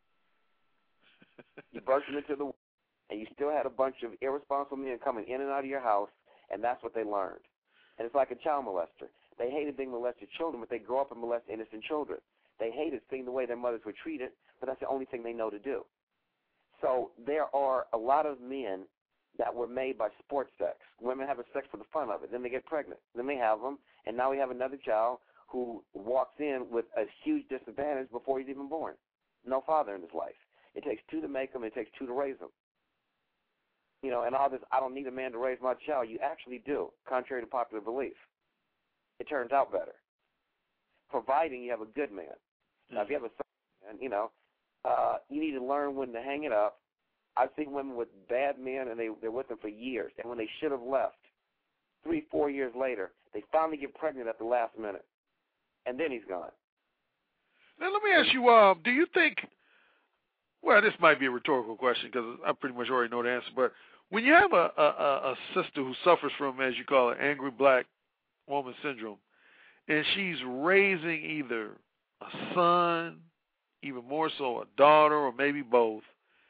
You birthed them into the world, and you still had a bunch of irresponsible men coming in and out of your house, and that's what they learned. And it's like a child molester. They hated being molested children, but they grow up and molest innocent children. They hated seeing the way their mothers were treated, but that's the only thing they know to do. So there are a lot of men that were made by sports sex. Women have sex for the fun of it. Then they get pregnant. Then they have them, and now we have another child who walks in with a huge disadvantage before he's even born. no father in his life. It takes two to make them. It takes two to raise them. You know, and all this, I don't need a man to raise my child. You actually do, contrary to popular belief. It turns out better. Providing you have a good man. Now, if you have a son, you know, you need to learn when to hang it up. I've seen women with bad men, and they're with them for years. And when they should have left, 3-4 years later, they finally get pregnant at the last minute. And then he's gone. Now, let me ask you, do you think, well, this might be a rhetorical question because I pretty much already know the answer, but when you have a sister who suffers from, as you call it, angry black woman syndrome, and she's raising either a son, even more so a daughter, or maybe both,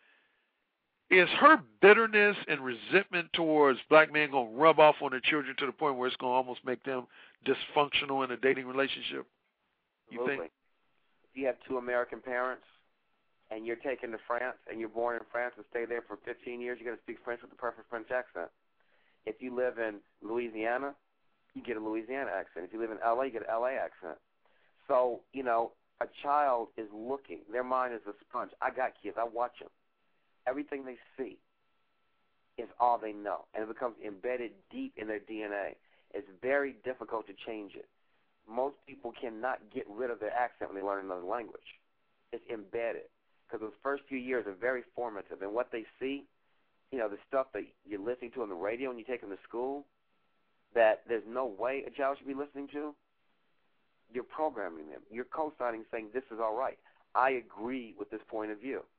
is her bitterness and resentment towards black men going to rub off on her children to the point where it's going to almost make them dysfunctional in a dating relationship? You Absolutely. think? If you have two American parents and you're taken to France and you're born in France and stay there for 15 years, you're going to speak French with the perfect French accent. If you live in Louisiana, you get a Louisiana accent. If you live in L.A., you get an L.A. accent. So, you know, a child is looking. Their mind is a sponge. I got kids. I watch them. Everything they see is all they know, and it becomes embedded deep in their DNA. It's very difficult to change it. Most people cannot get rid of their accent when they learn another language. It's embedded because those first few years are very formative, and what they see, you know, the stuff that you're listening to on the radio when you take them to school, that there's no way a child should be listening to, you're programming them. You're co-signing, saying this is all right. I agree with this point of view.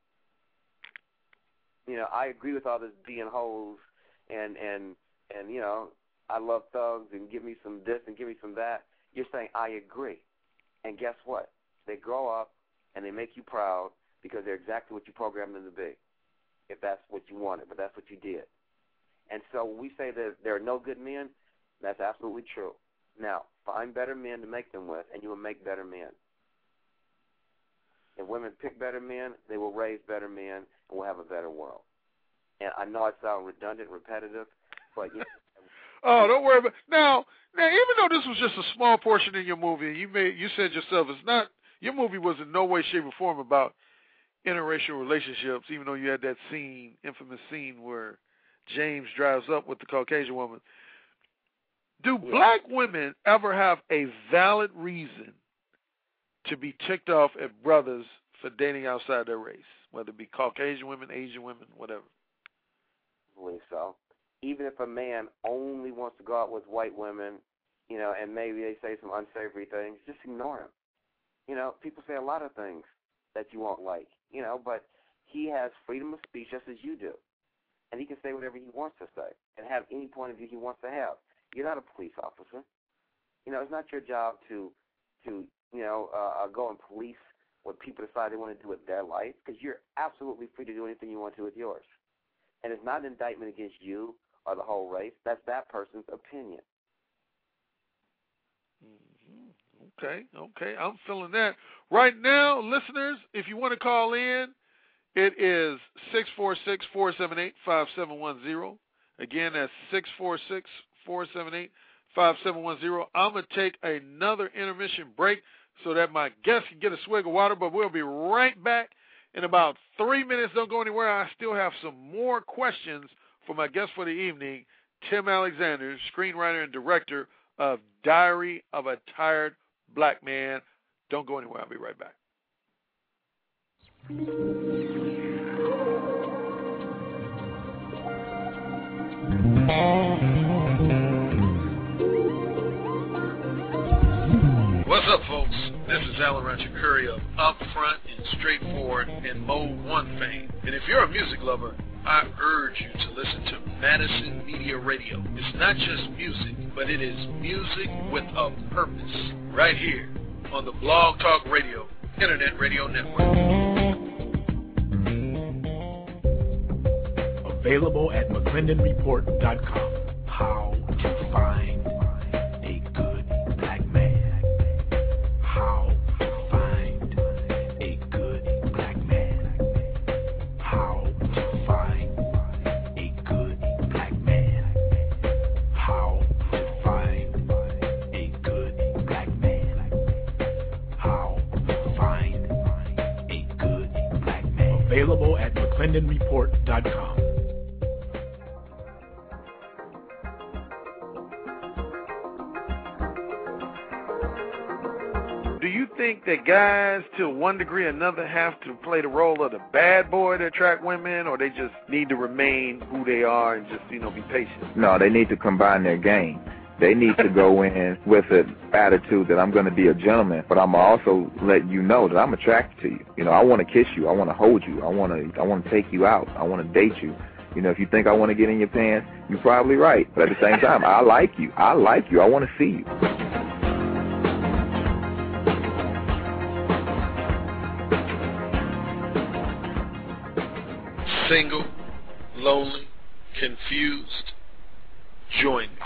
You know, I agree with all this being hoes and you know, I love thugs and give me some this and give me some that. You're saying I agree. And guess what? They grow up and they make you proud because they're exactly what you programmed them to be, if that's what you wanted, but that's what you did. And so when we say that there are no good men, that's absolutely true. Now, find better men to make them with, and you will make better men. If women pick better men, they will raise better men, and we'll have a better world. And I know I sound redundant, repetitive, but you know. Oh, don't worry about now, even though this was just a small portion in your movie, you said yourself it's not, your movie was in no way, shape, or form about interracial relationships, even though you had that scene, infamous scene where James drives up with the Caucasian woman. Do black women ever have a valid reason to be ticked off at brothers for dating outside their race, whether it be Caucasian women, Asian women, whatever? I believe so. Even if a man only wants to go out with white women, you know, and maybe they say some unsavory things, just ignore him. You know, people say a lot of things that you won't like, you know, but he has freedom of speech just as you do. And he can say whatever he wants to say and have any point of view he wants to have. You're not a police officer. You know, it's not your job to go and police what people decide they want to do with their life, because you're absolutely free to do anything you want to with yours. And it's not an indictment against you or the whole race. That's that person's opinion. Mm-hmm. Okay, I'm feeling that. Right now, listeners, if you want to call in, it is 646-478-5710. Again, that's 646-478-5710. I'm going to take another intermission break so that my guest can get a swig of water, but we'll be right back in about 3 minutes. Don't go anywhere. I still have some more questions for my guest for the evening, Tim Alexander, screenwriter and director of Diary of a Tired Black Man. Don't go anywhere. I'll be right back. What's up, folks? This is Alan Rancher Curry of Upfront and Straightforward and Mode 1 fame. And if you're a music lover, I urge you to listen to Madison Media Radio. It's not just music, but it is music with a purpose. Right here on the Blog Talk Radio Internet Radio Network. Available at McClendonReport.com. How to find a good black man. How to find a good black man. How to find a good black man. How to find a good black man. How to find a good McClendonReport.com. Do you think that guys, to one degree or another, have to play the role of the bad boy to attract women, or they just need to remain who they are and just, be patient? No, they need to combine their game. They need to go in with an attitude that I'm going to be a gentleman, but I'm also letting you know that I'm attracted to you. I want to kiss you. I want to hold you. I want to take you out. I want to date you. If you think I want to get in your pants, you're probably right. But at the same time, I like you. I like you. I want to see you. Single, lonely, confused, join me.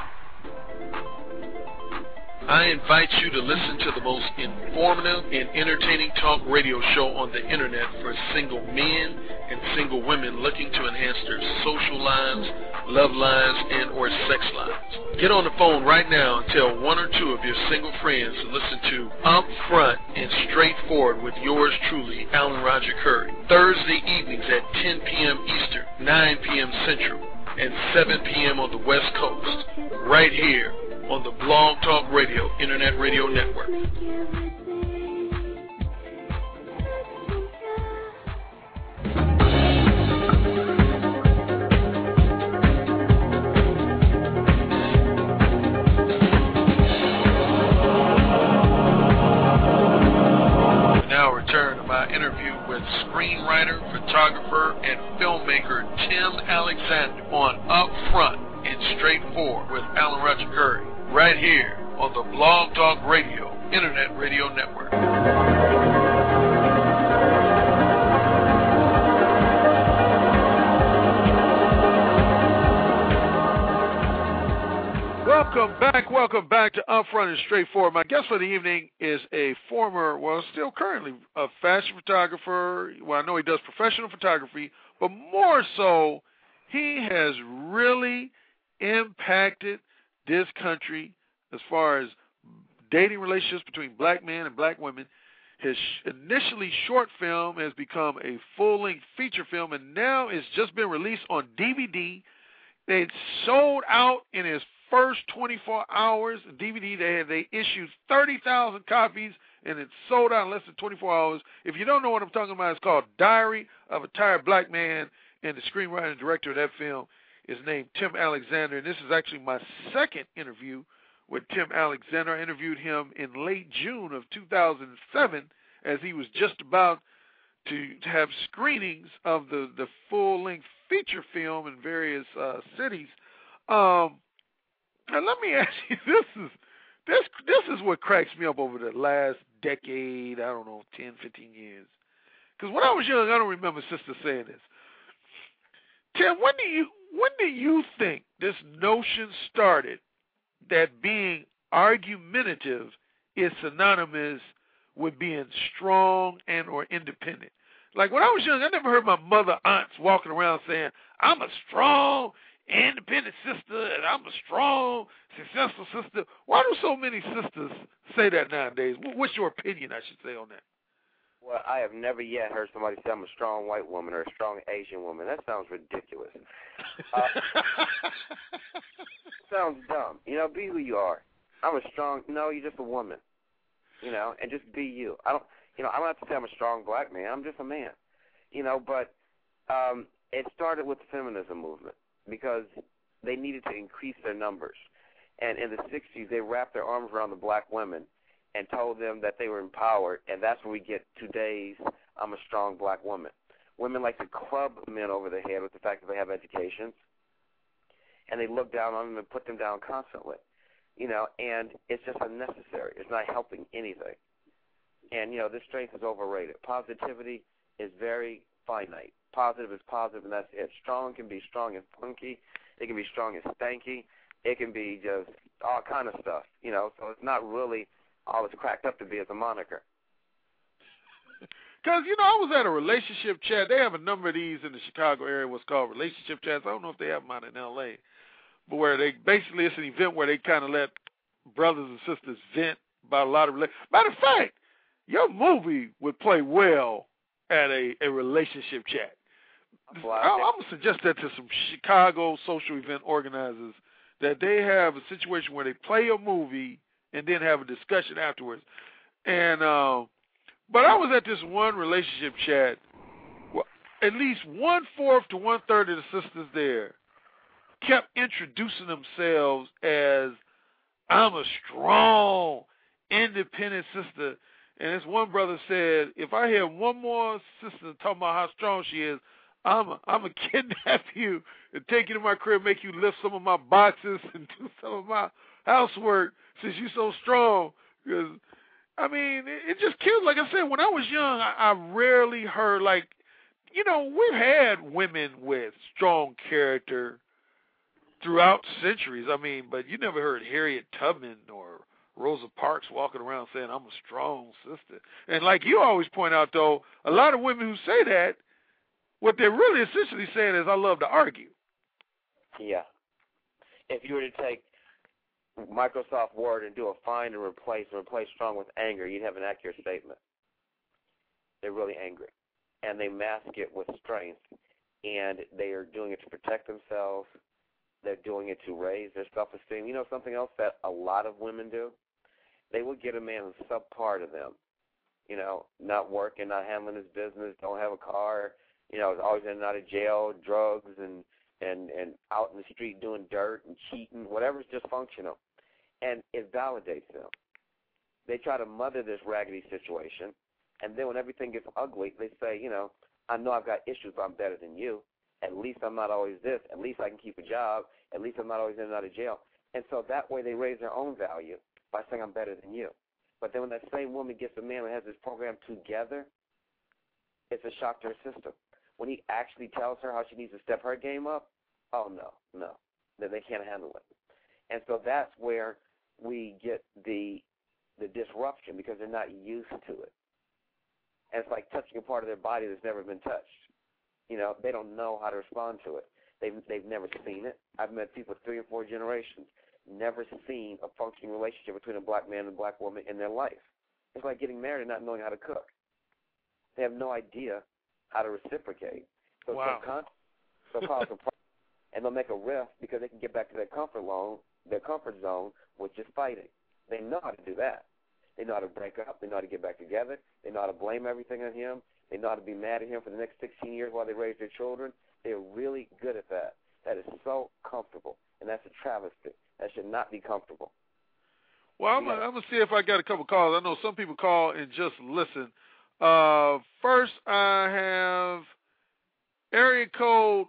I invite you to listen to the most informative and entertaining talk radio show on the internet for single men and single women looking to enhance their social lives, love lives, and or sex lives. Get on the phone right now and tell one or two of your single friends to listen to Upfront and Straightforward with yours truly, Alan Roger Curry, Thursday evenings at 10 p.m. Eastern, 9 p.m. Central, and 7 p.m. on the West Coast, right here on the Blog Talk Radio Internet Radio Network. Now return to my interview with screenwriter, photographer, and filmmaker Tim Alexander on Upfront and Straightforward with Alan Roger Curry, right here on the Blog Talk Radio Internet Radio Network. Welcome back to Upfront and Straightforward. My guest for the evening is a former, still currently a fashion photographer. Well, I know he does professional photography, but more so, he has really impacted this country as far as dating relationships between black men and black women. His initially short film has become a full-length feature film, and now it's just been released on DVD. It sold out in his first 24 hours. DVD, they issued 30,000 copies, and it sold out in less than 24 hours. If you don't know what I'm talking about, it's called Diary of a Tired Black Man, and the screenwriter and director of that film is named Tim Alexander, and this is actually my second interview with Tim Alexander. I interviewed him in late June of 2007 as he was just about to have screenings of the full-length feature film in various cities. Now let me ask you, this is what cracks me up over the last decade, 10, 15 years. Because when I was young, I don't remember sisters saying this. Tim, when do you think this notion started that being argumentative is synonymous with being strong and or independent? Like when I was young, I never heard my mother, aunts walking around saying, I'm a strong, independent sister, and I'm a strong, successful sister. Why do so many sisters say that nowadays? What's your opinion, I should say, on that? Well, I have never yet heard somebody say I'm a strong white woman or a strong Asian woman. That sounds ridiculous. Sounds dumb. Be who you are. I'm a strong, no, you're just a woman. And just be you. I don't have to say I'm a strong black man. I'm just a man. But it started with the feminism movement because they needed to increase their numbers. And in the 60s, they wrapped their arms around the black women and told them that they were empowered, and that's where we get today's I'm a strong black woman. Women like to club men over the head with the fact that they have education, and they look down on them and put them down constantly, and it's just unnecessary. It's not helping anything. And, this strength is overrated. Positivity is very finite. Positive is positive, and that's it. Strong can be strong and funky. It can be strong and stanky. It can be just all kind of stuff, so it's not really all it's cracked up to be as a moniker. Because, I was at a relationship chat. They have a number of these in the Chicago area, what's called relationship chats. I don't know if they have them out in L.A., but where they basically, it's an event where they kind of let brothers and sisters vent about a lot of relationships. Matter of fact, your movie would play well at a relationship chat. I'm going to suggest that to some Chicago social event organizers, that they have a situation where they play a movie and then have a discussion afterwards. And but I was at this one relationship chat. Well, at least 1/4 to 1/3 of the sisters there kept introducing themselves as, I'm a strong, independent sister. And this one brother said, if I hear one more sister talking about how strong she is, I'm a kidnap you and take you to my crib, make you lift some of my boxes and do some of my housework since you're so strong. Because, I mean, it just kills. Like I said, when I was young, I rarely heard, like, you know, we've had women with strong character throughout centuries. I mean, but you never heard Harriet Tubman or Rosa Parks walking around saying, I'm a strong sister. And like you always point out, though, a lot of women who say that, what they're really essentially saying is, I love to argue. Yeah. If you were to take Microsoft Word and do a find and replace strong with anger, you'd have an accurate statement. They're really angry. And they mask it with strength. And they are doing it to protect themselves. They're doing it to raise their self-esteem. You know something else that a lot of women do? They will get a man who's subpar to them. You know, not working, not handling his business, don't have a car, you know, is always in and out of jail, drugs, and out in the street doing dirt and cheating, whatever's dysfunctional. And it validates them. They try to mother this raggedy situation, and then when everything gets ugly, they say, you know, I know I've got issues, but I'm better than you. At least I'm not always this. At least I can keep a job. At least I'm not always in and out of jail. And so that way they raise their own value by saying I'm better than you. But then when that same woman gets a man that has this program together, it's a shock to her system. When he actually tells her how she needs to step her game up, oh, no, that they can't handle it. And so that's where we get the disruption because they're not used to it. And it's like touching a part of their body that's never been touched. You know, they don't know how to respond to it. They've never seen it. I've met people 3 or 4 generations, never seen a functioning relationship between a black man and a black woman in their life. It's like getting married and not knowing how to cook. They have no idea how to reciprocate. So wow. They'll cause a problem, and they'll make a rift because they can get back to their comfort zone, which is fighting. They know how to do that. They know how to break up. They know how to get back together. They know how to blame everything on him. They know how to be mad at him for the next 16 years while they raise their children. They're really good at that. That is so comfortable, and that's a travesty. That should not be comfortable. Well, I'm going to see if I got a couple calls. I know some people call and just listen. First, I have area code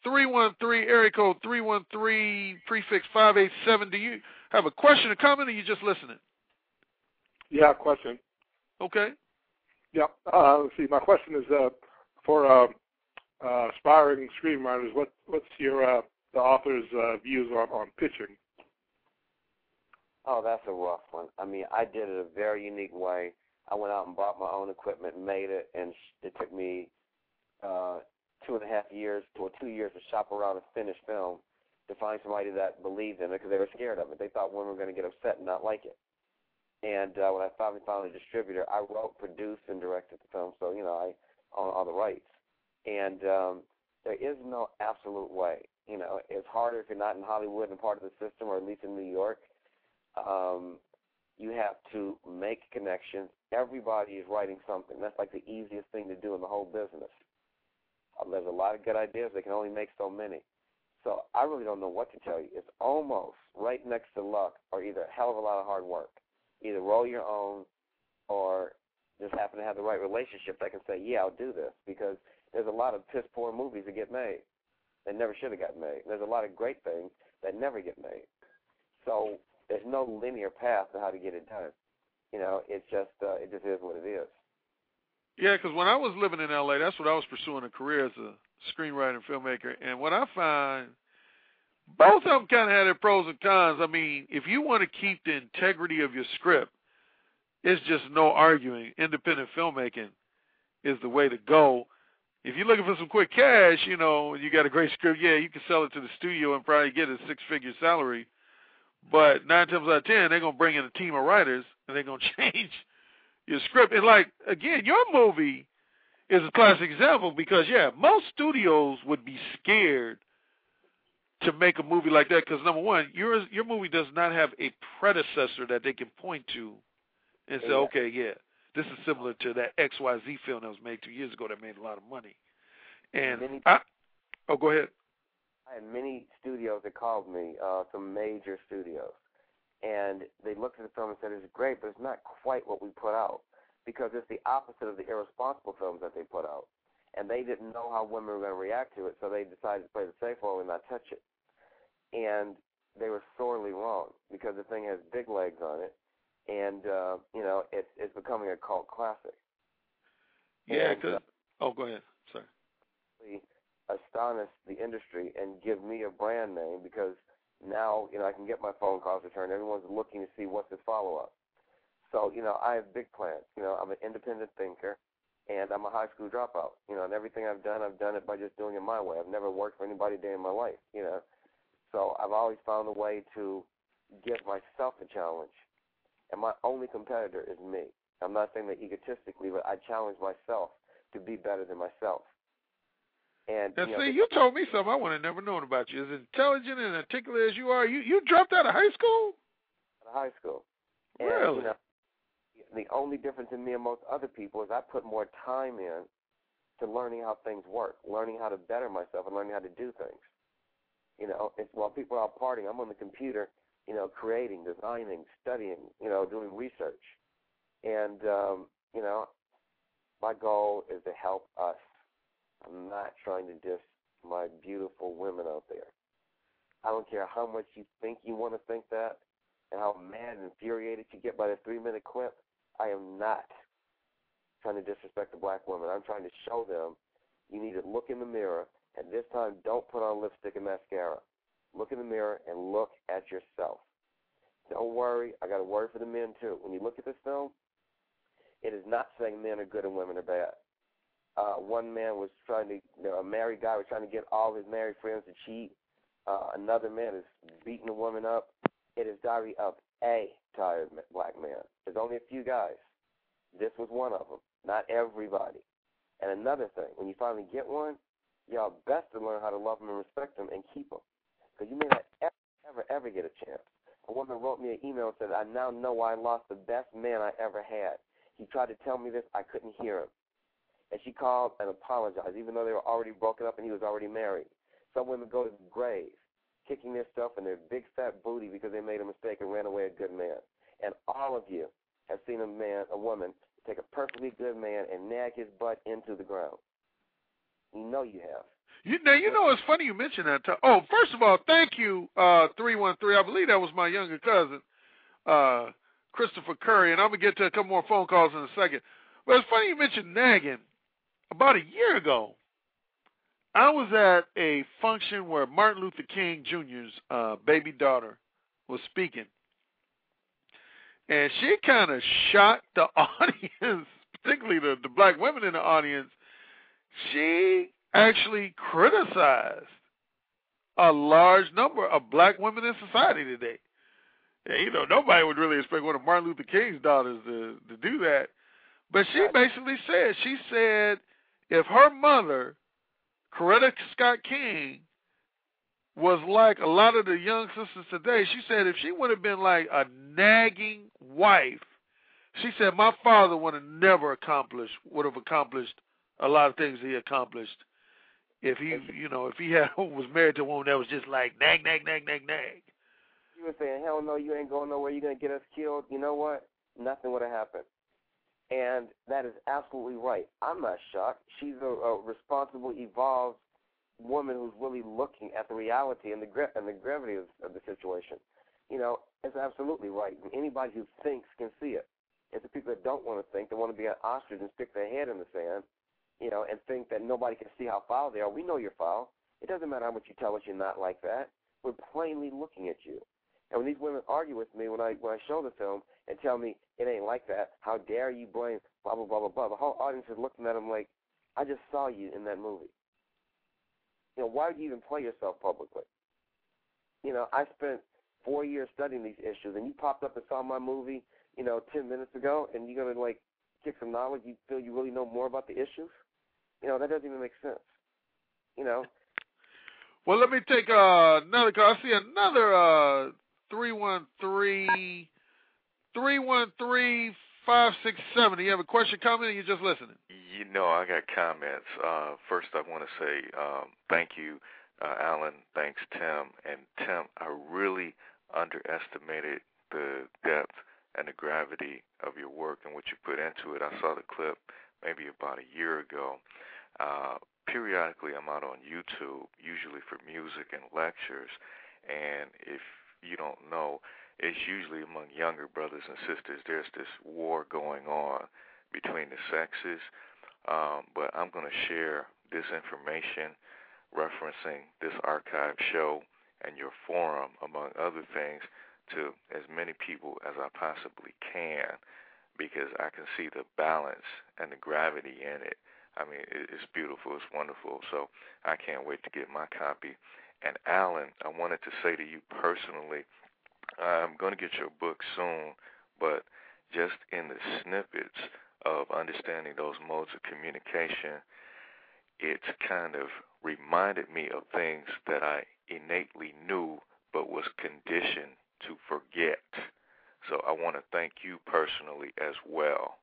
313, prefix 587. Do you have a question or comment, or are you just listening? Yeah, question. Okay. Yeah. Let's see. My question is for aspiring screenwriters. What's your the author's views on pitching? Oh, that's a rough one. I mean, I did it a very unique way. I went out and bought my own equipment, made it, and it took me 2.5 years to 2 years to shop around a finished film to find somebody that believed in it because they were scared of it. They thought women were going to get upset and not like it. And when I finally found a distributor, I wrote, produced, and directed the film. So, you know, I on the rights. And there is no absolute way. You know, it's harder if you're not in Hollywood and part of the system, or at least in New York. You have to make connections. Everybody is writing something. That's like the easiest thing to do in the whole business. There's a lot of good ideas. They can only make so many. So I really don't know what to tell you. It's almost right next to luck or either a hell of a lot of hard work. Either roll your own or just happen to have the right relationship that can say, yeah, I'll do this, because there's a lot of piss-poor movies that get made that never should have got made. There's a lot of great things that never get made. So there's no linear path to how to get it done. You know, it just is what it is. Yeah, because when I was living in L.A., that's what I was pursuing a career as a screenwriter and filmmaker. And what I find, both of them kind of had their pros and cons. I mean, if you want to keep the integrity of your script, it's just no arguing. Independent filmmaking is the way to go. If you're looking for some quick cash, you know, you got a great script, yeah, you can sell it to the studio and probably get a 6-figure salary. But 9 times out of 10, they're going to bring in a team of writers, and they're going to change your script. And, like, again, your movie, is a classic example because, most studios would be scared to make a movie like that because, number one, your movie does not have a predecessor that they can point to and say, okay, this is similar to that XYZ film that was made 2 years ago that made a lot of money. And go ahead. I had many studios that called me, some major studios, and they looked at the film and said, it's great, but it's not quite what we put out because it's the opposite of the irresponsible films that they put out. And they didn't know how women were going to react to it, so they decided to play the safe role and not touch it. And they were sorely wrong because the thing has big legs on it, and, it's becoming a cult classic. Yeah, because... go ahead. Sorry. Astonish the industry and give me a brand name because now, I can get my phone calls returned. Everyone's looking to see what's the follow-up. So, I have big plans. I'm an independent thinker, and I'm a high school dropout. And everything I've done it by just doing it my way. I've never worked for anybody a day in my life, So I've always found a way to give myself a challenge. And my only competitor is me. I'm not saying that egotistically, but I challenge myself to be better than myself. And you told me something I would have never known about you. As intelligent and articulate as you are, you dropped out of high school? Out of high school. And, really? The only difference in me and most other people is I put more time in to learning how things work, learning how to better myself, and learning how to do things. While people are out partying, I'm on the computer, creating, designing, studying, doing research. And, my goal is to help us. I'm not trying to diss my beautiful women out there. I don't care how much you think you want to think that and how mad and infuriated you get by the 3-minute clip. I am not trying to disrespect the black woman. I'm trying to show them you need to look in the mirror, and this time don't put on lipstick and mascara. Look in the mirror and look at yourself. Don't worry. I got a word for the men, too. When you look at this film, it is not saying men are good and women are bad. One man was a married guy was trying to get all his married friends to cheat. Another man is beating a woman up. It is diary of a tired black man. There's only a few guys. This was one of them, not everybody. And another thing, when you finally get one, y'all best to learn how to love them and respect them and keep them. Because you may not ever get a chance. A woman wrote me an email and said, I now know why I lost the best man I ever had. He tried to tell me this. I couldn't hear him. And she called and apologized, even though they were already broken up and he was already married. Some women go to the grave, kicking their stuff in their big fat booty because they made a mistake and ran away a good man. And all of you have seen a woman take a perfectly good man and nag his butt into the ground. You know you have. It's funny you mentioned that. First of all, thank you, 313. I believe that was my younger cousin, Christopher Curry, and I'm going to get to a couple more phone calls in a second. But it's funny you mentioned nagging. About a year ago, I was at a function where Martin Luther King Jr.'s baby daughter was speaking. And she kind of shocked the audience, particularly the black women in the audience. She actually criticized a large number of black women in society today. And, nobody would really expect one of Martin Luther King's daughters to do that. But she basically said, if her mother, Coretta Scott King, was like a lot of the young sisters today, she said if she would have been like a nagging wife, she said my father would have accomplished a lot of things he accomplished if he was married to a woman that was just like nag, nag, nag, nag, nag. She was saying, hell no, you ain't going nowhere, you're going to get us killed. You know what? Nothing would have happened. And that is absolutely right. I'm not shocked. She's a responsible, evolved woman who's really looking at the reality and the gravity of the situation. It's absolutely right. And anybody who thinks can see it. It's the people that don't want to think, that want to be an ostrich and stick their head in the sand, and think that nobody can see how foul they are. We know you're foul. It doesn't matter how much you tell us you're not like that. We're plainly looking at you. And when these women argue with me when I show the film and tell me it ain't like that, how dare you blame blah, blah, blah, blah, blah, the whole audience is looking at them like, I just saw you in that movie. Why would you even play yourself publicly? I spent 4 years studying these issues, and you popped up and saw my movie, 10 minutes ago, and you're going to, kick some knowledge. You feel you really know more about the issues? That doesn't even make sense. Well, let me take another call. I see another 313-567. Do you have a question, comment, or you just listening? I got comments. First, I want to say thank you, Alan. Thanks, Tim. And Tim, I really underestimated the depth and the gravity of your work and what you put into it. I saw the clip maybe about a year ago. Periodically, I'm out on YouTube, usually for music and lectures. And if you don't know, it's usually among younger brothers and sisters. There's this war going on between the sexes. But I'm going to share this information referencing this archive show and your forum, among other things, to as many people as I possibly can, because I can see the balance and the gravity in it. I mean, it's beautiful. It's wonderful. So I can't wait to get my copy. And Alan, I wanted to say to you personally, I'm going to get your book soon, but just in the snippets of understanding those modes of communication, it's kind of reminded me of things that I innately knew but was conditioned to forget. So I want to thank you personally as well.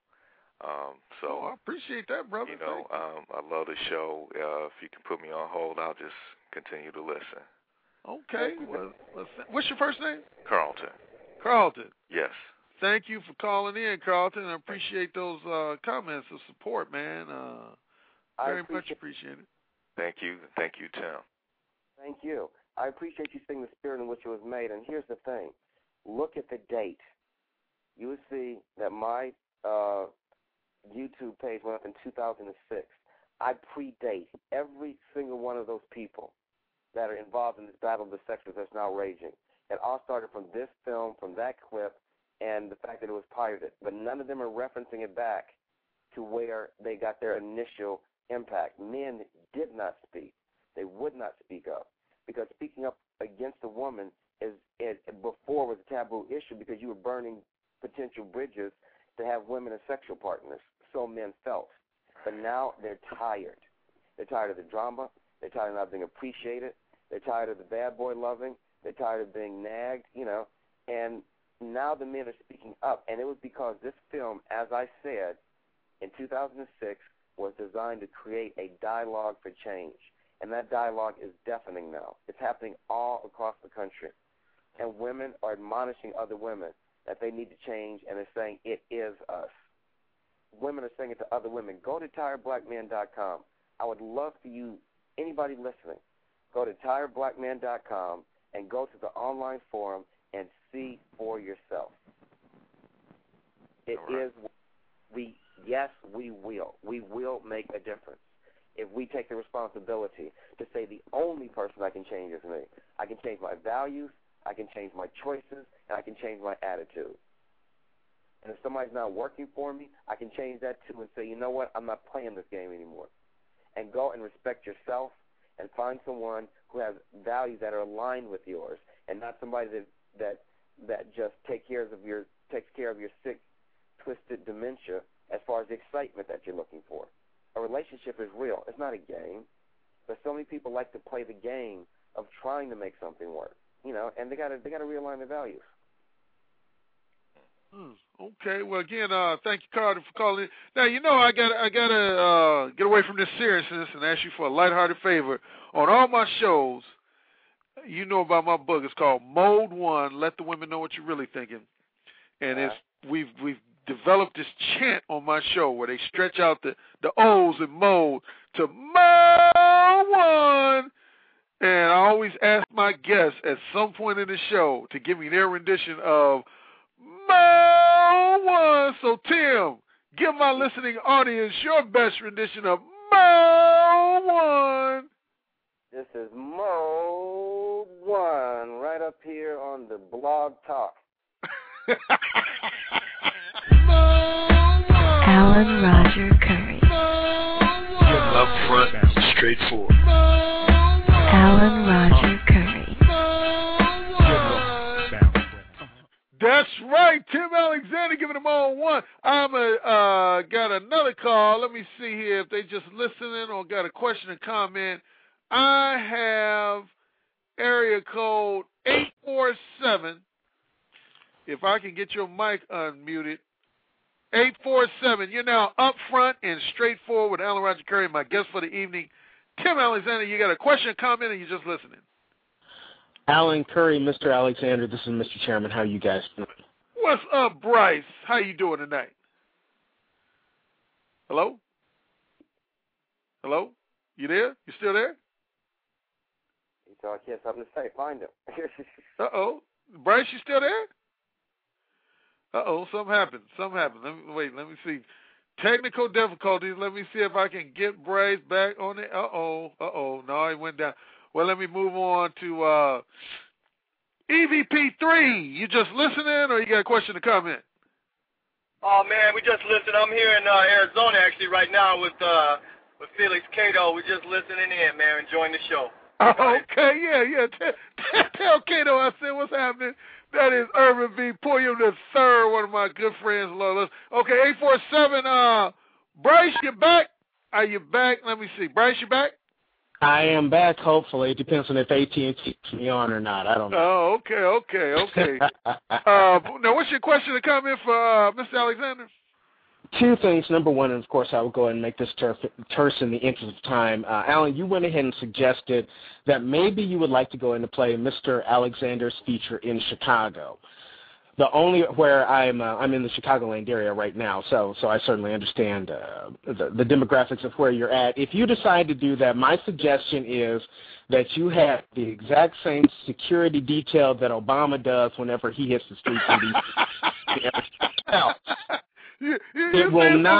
I appreciate that, brother. I love the show. If you can put me on hold, I'll just continue to listen. Okay. Well, what's your first name? Carlton. Carlton. Yes. Thank you for calling in, Carlton. I appreciate those comments of support, man. Very much appreciated. Thank you. Thank you, Tim. Thank you. I appreciate you seeing the spirit in which it was made. And here's the thing. Look at the date. You will see that my YouTube page went up in 2006. I predate every single one of those people that are involved in this battle of the sexes that's now raging. It all started from this film, from that clip, and the fact that it was pirated. But none of them are referencing it back to where they got their initial impact. Men did not speak. They would not speak up, because speaking up against a woman before was a taboo issue, because you were burning potential bridges to have women as sexual partners. So men felt. But now they're tired. They're tired of the drama. They're tired of not being appreciated. They're tired of the bad boy loving. They're tired of being nagged, and now the men are speaking up. And it was because this film, as I said, in 2006, was designed to create a dialogue for change. And that dialogue is deafening now. It's happening all across the country. And women are admonishing other women that they need to change, and they're saying, it is us. Women are saying it to other women. Go to TiredBlackMan.com. I would love for you, anybody listening, go to TiredBlackMan.com and go to the online forum and see for yourself. It is, yes, we will. We will make a difference if we take the responsibility to say the only person I can change is me. I can change my values, I can change my choices, and I can change my attitude. And if somebody's not working for me, I can change that too and say, you know what, I'm not playing this game anymore. And go and respect yourself and find someone who has values that are aligned with yours, and not somebody that just takes care of your sick, twisted dementia as far as the excitement that you're looking for. A relationship is real. It's not a game. But so many people like to play the game of trying to make something work, and they gotta realign their values. Okay. Well, again, thank you, Carter, for calling in. Now, I gotta get away from this seriousness and ask you for a lighthearted favor. On all my shows, you know about my book. It's called Mode 1. Let the women know what you're really thinking. And we've developed this chant on my show where they stretch out the O's in mode to Mode 1. And I always ask my guests at some point in the show to give me their rendition of Mode 1. So, Tim, give my listening audience your best rendition of Mode 1. This is Mode 1, right up here on the Blog Talk. Alan Roger Curry. Up front, straightforward. Alan Roger Curry. That's right, Tim Alexander giving them all one. I'm got got another call. Let me see here if they just listening or got a question or comment. I have area code 847. If I can get your mic unmuted. 847. You're now up front and straightforward with Alan Roger Curry, my guest for the evening. Tim Alexander, you got a question, comment, or you just listening? Alan Curry, Mr. Alexander, this is Mr. Chairman. How are you guys doing? What's up, Bryce? How you doing tonight? Hello? Hello? You there? You still there? He thought he had something to say. Find him. Uh-oh. Bryce, you still there? Uh-oh, something happened. Let me see. Technical difficulties. Let me see if I can get Bryce back on it. Uh-oh. No, he went down. Well, let me move on to EVP3. You just listening or you got a question to comment? Oh, man, we just listening. I'm here in Arizona, actually, right now with Felix Cato. We're just listening in, man, enjoying the show. Okay, yeah. Tell Cato I said what's happening. That is Irvin V. Pulliam III, one of my good friends. Okay, 847. Bryce, you back? Are you back? Let me see. Bryce, you back? I am back, hopefully. It depends on if AT&T keeps me on or not. I don't know. Oh, okay. Now, what's your question or comment for Mr. Alexander? Two things. Number one, and of course I will go ahead and make this terse in the interest of time. Alan, you went ahead and suggested that maybe you would like to go in to play Mr. Alexander's feature in Chicago. Where I'm in the Chicagoland area right now, so I certainly understand the demographics of where you're at. If you decide to do that, my suggestion is that you have the exact same security detail that Obama does whenever he hits the streets in D.C. It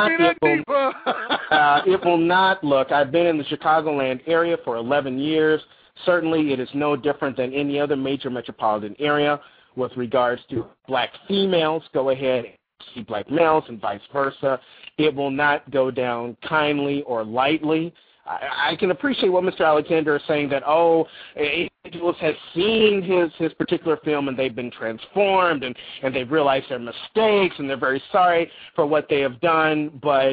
will not. Look, I've been in the Chicagoland area for 11 years. Certainly, it is no different than any other major metropolitan area. With regards to black females, go ahead and see black males and vice versa. It will not go down kindly or lightly. I can appreciate what Mr. Alexander is saying that, individuals have seen his particular film and they've been transformed and they've realized their mistakes and they're very sorry for what they have done. But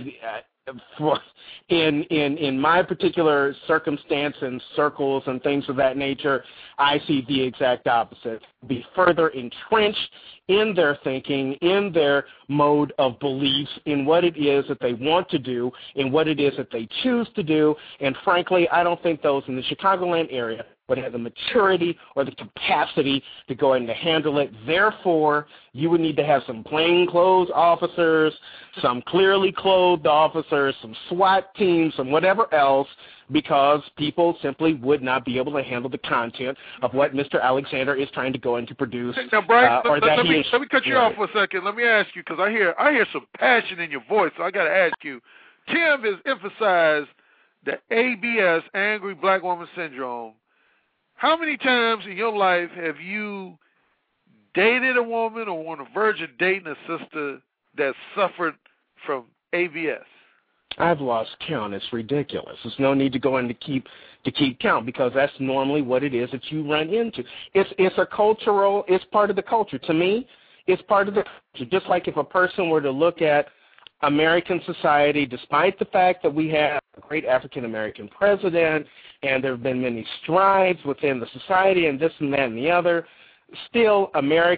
in my particular circumstance and circles and things of that nature, I see the exact opposite. Be further entrenched in their thinking, in their mode of beliefs, in what it is that they want to do, in what it is that they choose to do. And frankly, I don't think those in the Chicagoland area would have the maturity or the capacity to go in to handle it. Therefore, you would need to have some plainclothes officers, some clearly clothed officers, some SWAT teams, some whatever else, because people simply would not be able to handle the content of what Mr. Alexander is trying to go in to produce. Now, Bryce, let me cut you off for a second. Let me ask you, because I hear some passion in your voice, so I got to ask you. Tim has emphasized the ABS, Angry Black Woman Syndrome. How many times in your life have you dated a woman or on the verge of dating a sister that suffered from ABS? I've lost count. It's ridiculous. There's no need to go in to keep count, because that's normally what it is that you run into. It's part of the culture. To me, it's part of the culture. Just like if a person were to look at American society, despite the fact that we have a great African-American president and there have been many strides within the society and this and that and the other, still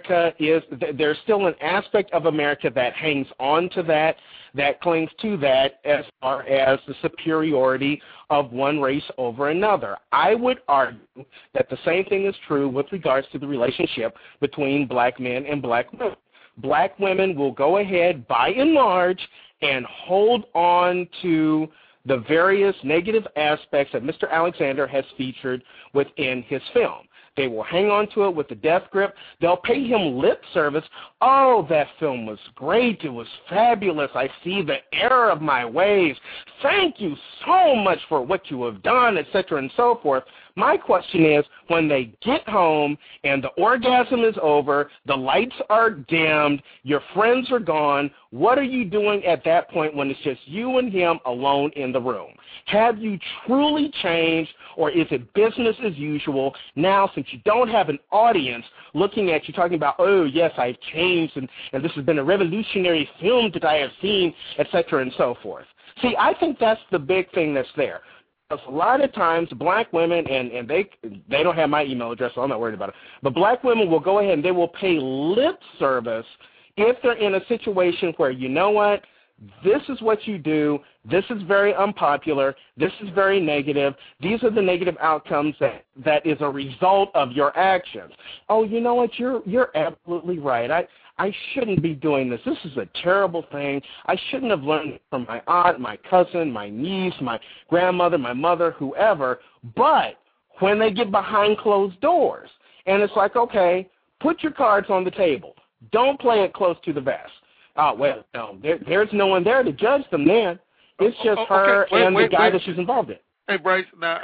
there's still an aspect of America that hangs on to that clings to that as far as the superiority of one race over another. I would argue that the same thing is true with regards to the relationship between black men and black women. Black women will go ahead, by and large, and hold on to the various negative aspects that Mr. Alexander has featured within his film. They will hang on to it with the death grip. They'll pay him lip service. Oh, that film was great. It was fabulous. I see the error of my ways. Thank you so much for what you have done, etc., and so forth. My question is, when they get home and the orgasm is over, the lights are dimmed, your friends are gone, what are you doing at that point when it's just you and him alone in the room? Have you truly changed, or is it business as usual now, since you don't have an audience looking at you talking about, oh, yes, I've changed, and this has been a revolutionary film that I have seen, et cetera, and so forth? See, I think that's the big thing that's there. Because a lot of times black women, and they don't have my email address, so I'm not worried about it, but black women will go ahead and they will pay lip service if they're in a situation where, you know what, this is what you do, this is very unpopular, this is very negative, these are the negative outcomes that is a result of your actions. Oh, you know what, you're absolutely right. I shouldn't be doing this. This is a terrible thing. I shouldn't have learned it from my aunt, my cousin, my niece, my grandmother, my mother, whoever. But when they get behind closed doors, and it's like, okay, put your cards on the table. Don't play it close to the vest. Oh, well, no, there's no one there to judge them then. It's just her and the guy that she's involved in. Hey, Bryce, now,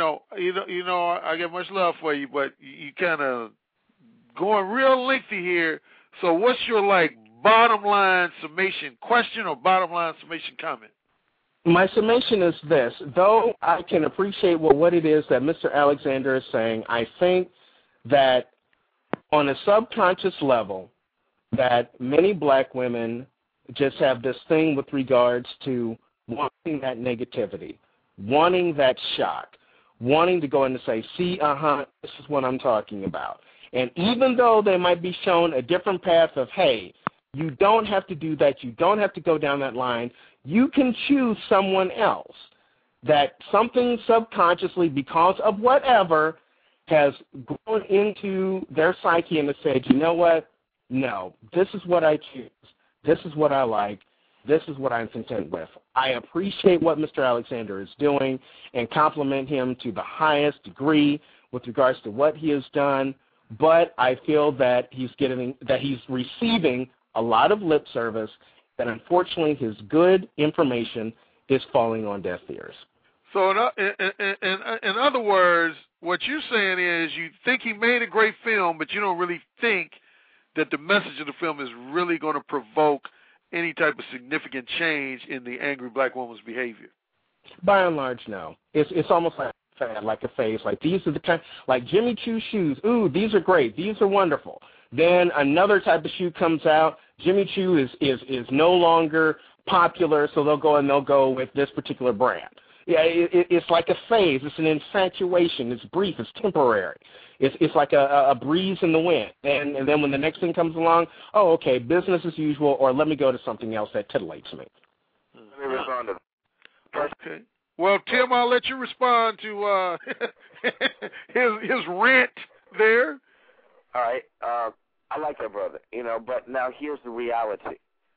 I got much love for you, but you kind of going real lengthy here. So what's your, bottom line summation question or bottom line summation comment? My summation is this. Though I can appreciate what it is that Mr. Alexander is saying, I think that on a subconscious level that many black women just have this thing with regards to wanting that negativity, wanting that shock, wanting to go in and say, see, this is what I'm talking about. And even though they might be shown a different path of, hey, you don't have to do that, you don't have to go down that line, you can choose someone else, that something subconsciously, because of whatever, has grown into their psyche and has said, you know what, no, this is what I choose, this is what I like, this is what I'm content with. I appreciate what Mr. Alexander is doing and compliment him to the highest degree with regards to what he has done. But I feel that he's receiving a lot of lip service, that unfortunately his good information is falling on deaf ears. So in other words, what you're saying is you think he made a great film, but you don't really think that the message of the film is really going to provoke any type of significant change in the angry black woman's behavior. By and large, no. It's almost like a phase. Like, these are the kind, like Jimmy Choo shoes. Ooh, these are great. These are wonderful. Then another type of shoe comes out. Jimmy Choo is no longer popular, so they'll go with this particular brand. Yeah, it's like a phase. It's an infatuation. It's brief. It's temporary. It's like a breeze in the wind. And then when the next thing comes along, oh, okay, business as usual, or let me go to something else that titillates me. Let me respond to that. Okay. Well, Tim, I'll let you respond to his rant there. All right. I like that, brother. But now here's the reality.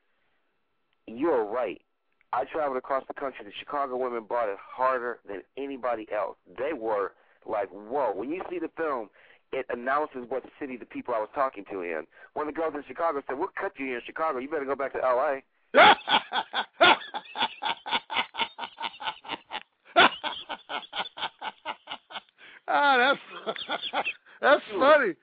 You're right. I traveled across the country. The Chicago women bought it harder than anybody else. They were like, whoa. When you see the film, it announces what city the people I was talking to in. When the girls in Chicago said, we'll cut you here in Chicago, you better go back to L.A. That's funny.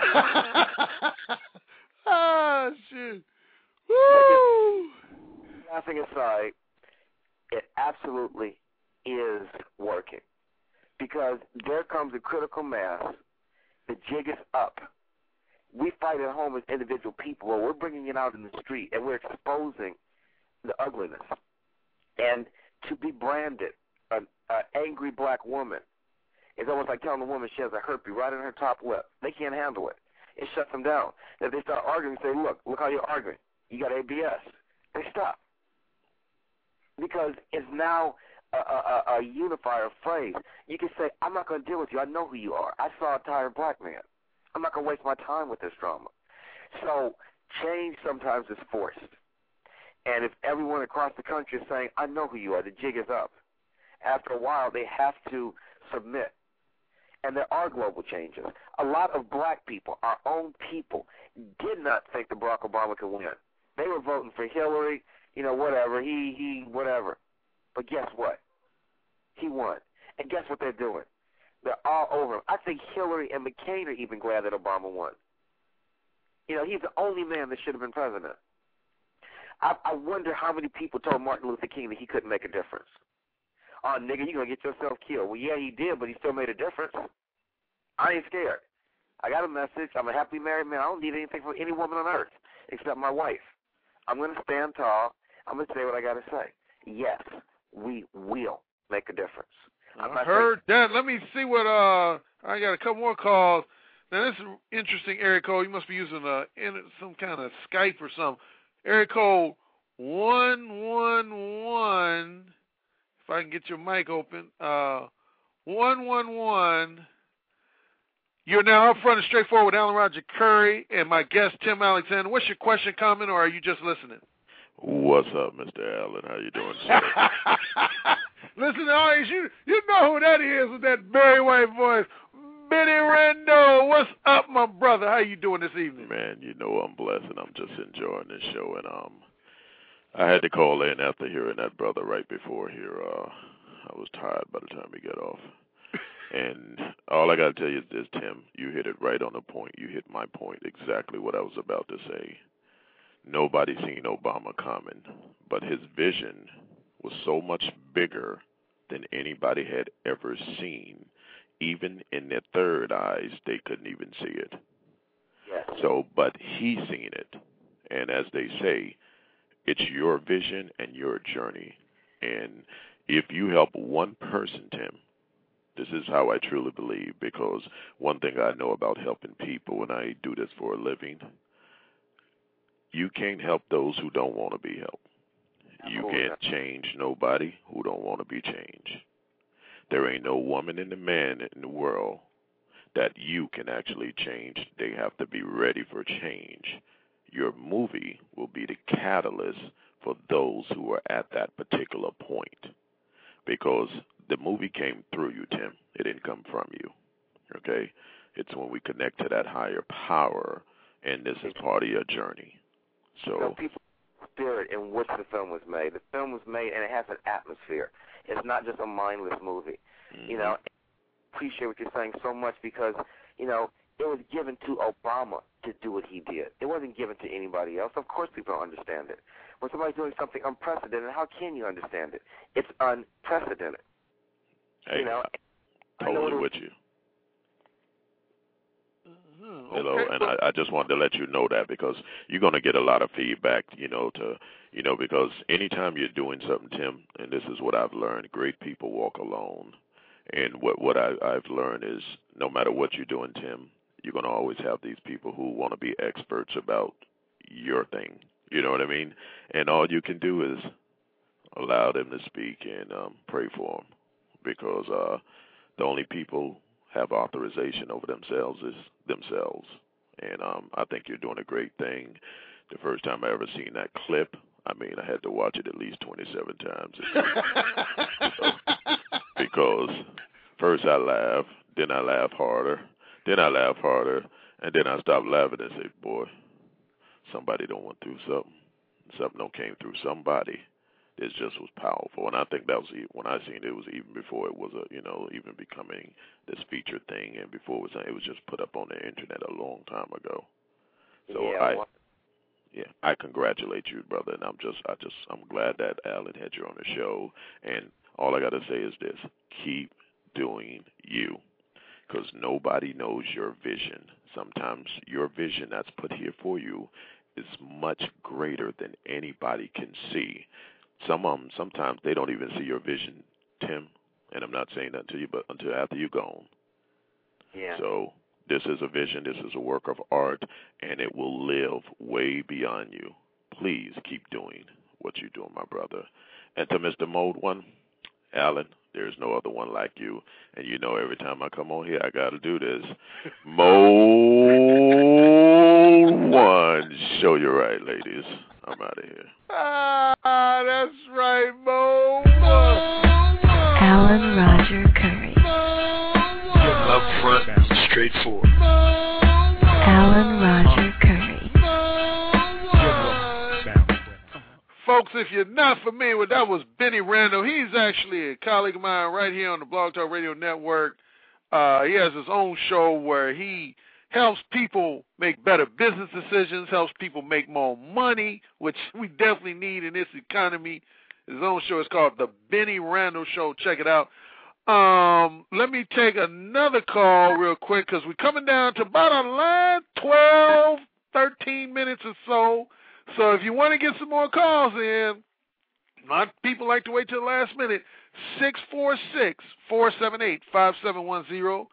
Shit. Woo! Laughing aside, it absolutely is working, because there comes a critical mass. The jig is up. We fight at home as individual people, or we're bringing it out in the street, and we're exposing the ugliness. And to be branded an angry black woman is almost like telling a woman she has a herpes right on her top lip. They can't handle it. It shuts them down. If they start arguing, say, look how you're arguing. You got ABS. They stop. Because it's now a unifier phrase. You can say, I'm not going to deal with you. I know who you are. I saw a tired black man. I'm not going to waste my time with this drama. So change sometimes is forced. And if everyone across the country is saying, I know who you are, the jig is up, after a while they have to submit. And there are global changes. A lot of black people, our own people, did not think that Barack Obama could win. They were voting for Hillary, whatever, he, whatever. But guess what? He won. And guess what they're doing? They're all over him. I think Hillary and McCain are even glad that Obama won. You know, he's the only man that should have been president. I wonder how many people told Martin Luther King that he couldn't make a difference. Oh, nigga, you're going to get yourself killed. Well, yeah, he did, but he still made a difference. I ain't scared. I got a message. I'm a happily married man. I don't need anything from any woman on earth except my wife. I'm going to stand tall. I'm going to say what I got to say. Yes, we will make a difference. I heard that. Let me see what, I got a couple more calls. Now, this is interesting area code. You must be using some kind of Skype or something. Area code 111. If I can get your mic open. 111. You're now up front and straightforward with Alan Roger Curry and my guest, Tim Alexander. What's your question, comment, or are you just listening? What's up, Mr. Allen? How you doing, sir? Listen, audience, you know who that is with that very white voice. Benny Rando, what's up, my brother? How you doing this evening? Man, you know I'm blessed, and I'm just enjoying this show. And I had to call in after hearing that brother right before here. I was tired by the time he got off. And all I got to tell you is this, Tim, you hit it right on the point. You hit my point, exactly what I was about to say. Nobody seen Obama coming, but his vision was so much bigger than anybody had ever seen. Even in their third eyes, they couldn't even see it. Yes. So, but he seen it. And as they say, it's your vision and your journey. And if you help one person, Tim, this is how I truly believe, because one thing I know about helping people, and I do this for a living, you can't help those who don't want to be helped. You can't change nobody who don't want to be changed. There ain't no woman and a man in the world that you can actually change. They have to be ready for change. Your movie will be the catalyst for those who are at that particular point, because the movie came through you, Tim. It didn't come from you, okay? It's when we connect to that higher power, and this is part of your journey. So, people's spirit in which the film was made. The film was made, and it has an atmosphere. It's not just a mindless movie. Mm-hmm. You know, I appreciate what you're saying so much because, you know, it was given to Obama to do what he did. It wasn't given to anybody else. Of course people don't understand it. When somebody's doing something unprecedented, how can you understand it? It's unprecedented. Hey, you know, totally with you. Hello, okay. And I just wanted to let you know that, because you're going to get a lot of feedback, because anytime you're doing something, Tim, and this is what I've learned, great people walk alone. And what I've learned is no matter what you're doing, Tim, you're going to always have these people who want to be experts about your thing. You know what I mean? And all you can do is allow them to speak and pray for them, because the only people have authorization over themselves is themselves. And I think you're doing a great thing. The first time I ever seen that clip, I had to watch it at least 27 times. Because first I laugh, then I laugh harder, then I laugh harder, and then I stop laughing and say, boy, somebody done went through something. Something done came through somebody. It just was powerful, and I think that was when I seen it. It was even before it was even becoming this feature thing, and before it was just put up on the internet a long time ago. So I congratulate you, brother, and I'm glad that Alan had you on the show. And all I got to say is this: keep doing you, because nobody knows your vision. Sometimes your vision that's put here for you is much greater than anybody can see. Some of them, sometimes they don't even see your vision, Tim, and I'm not saying that to you, but until after you're gone. Yeah. So this is a vision, this is a work of art, and it will live way beyond you. Please keep doing what you're doing, my brother. And to Mr. Mode One, Alan, there's no other one like you. And you know every time I come on here, I got to do this. Mode One, show you right, ladies. I'm out of here. That's right, Mo. Alan Roger Curry. Up front, straightforward. Alan Roger Curry. Folks, if you're not familiar with that, was Benny Randall. He's actually a colleague of mine right here on the Blog Talk Radio Network. He has his own show where he helps people make better business decisions, helps people make more money, which we definitely need in this economy. His own show is called The Benny Randall Show. Check it out. Let me take another call real quick because we're coming down to about a line 12, 13 minutes or so. So if you want to get some more calls in, my people like to wait till the last minute. 646-478-5710.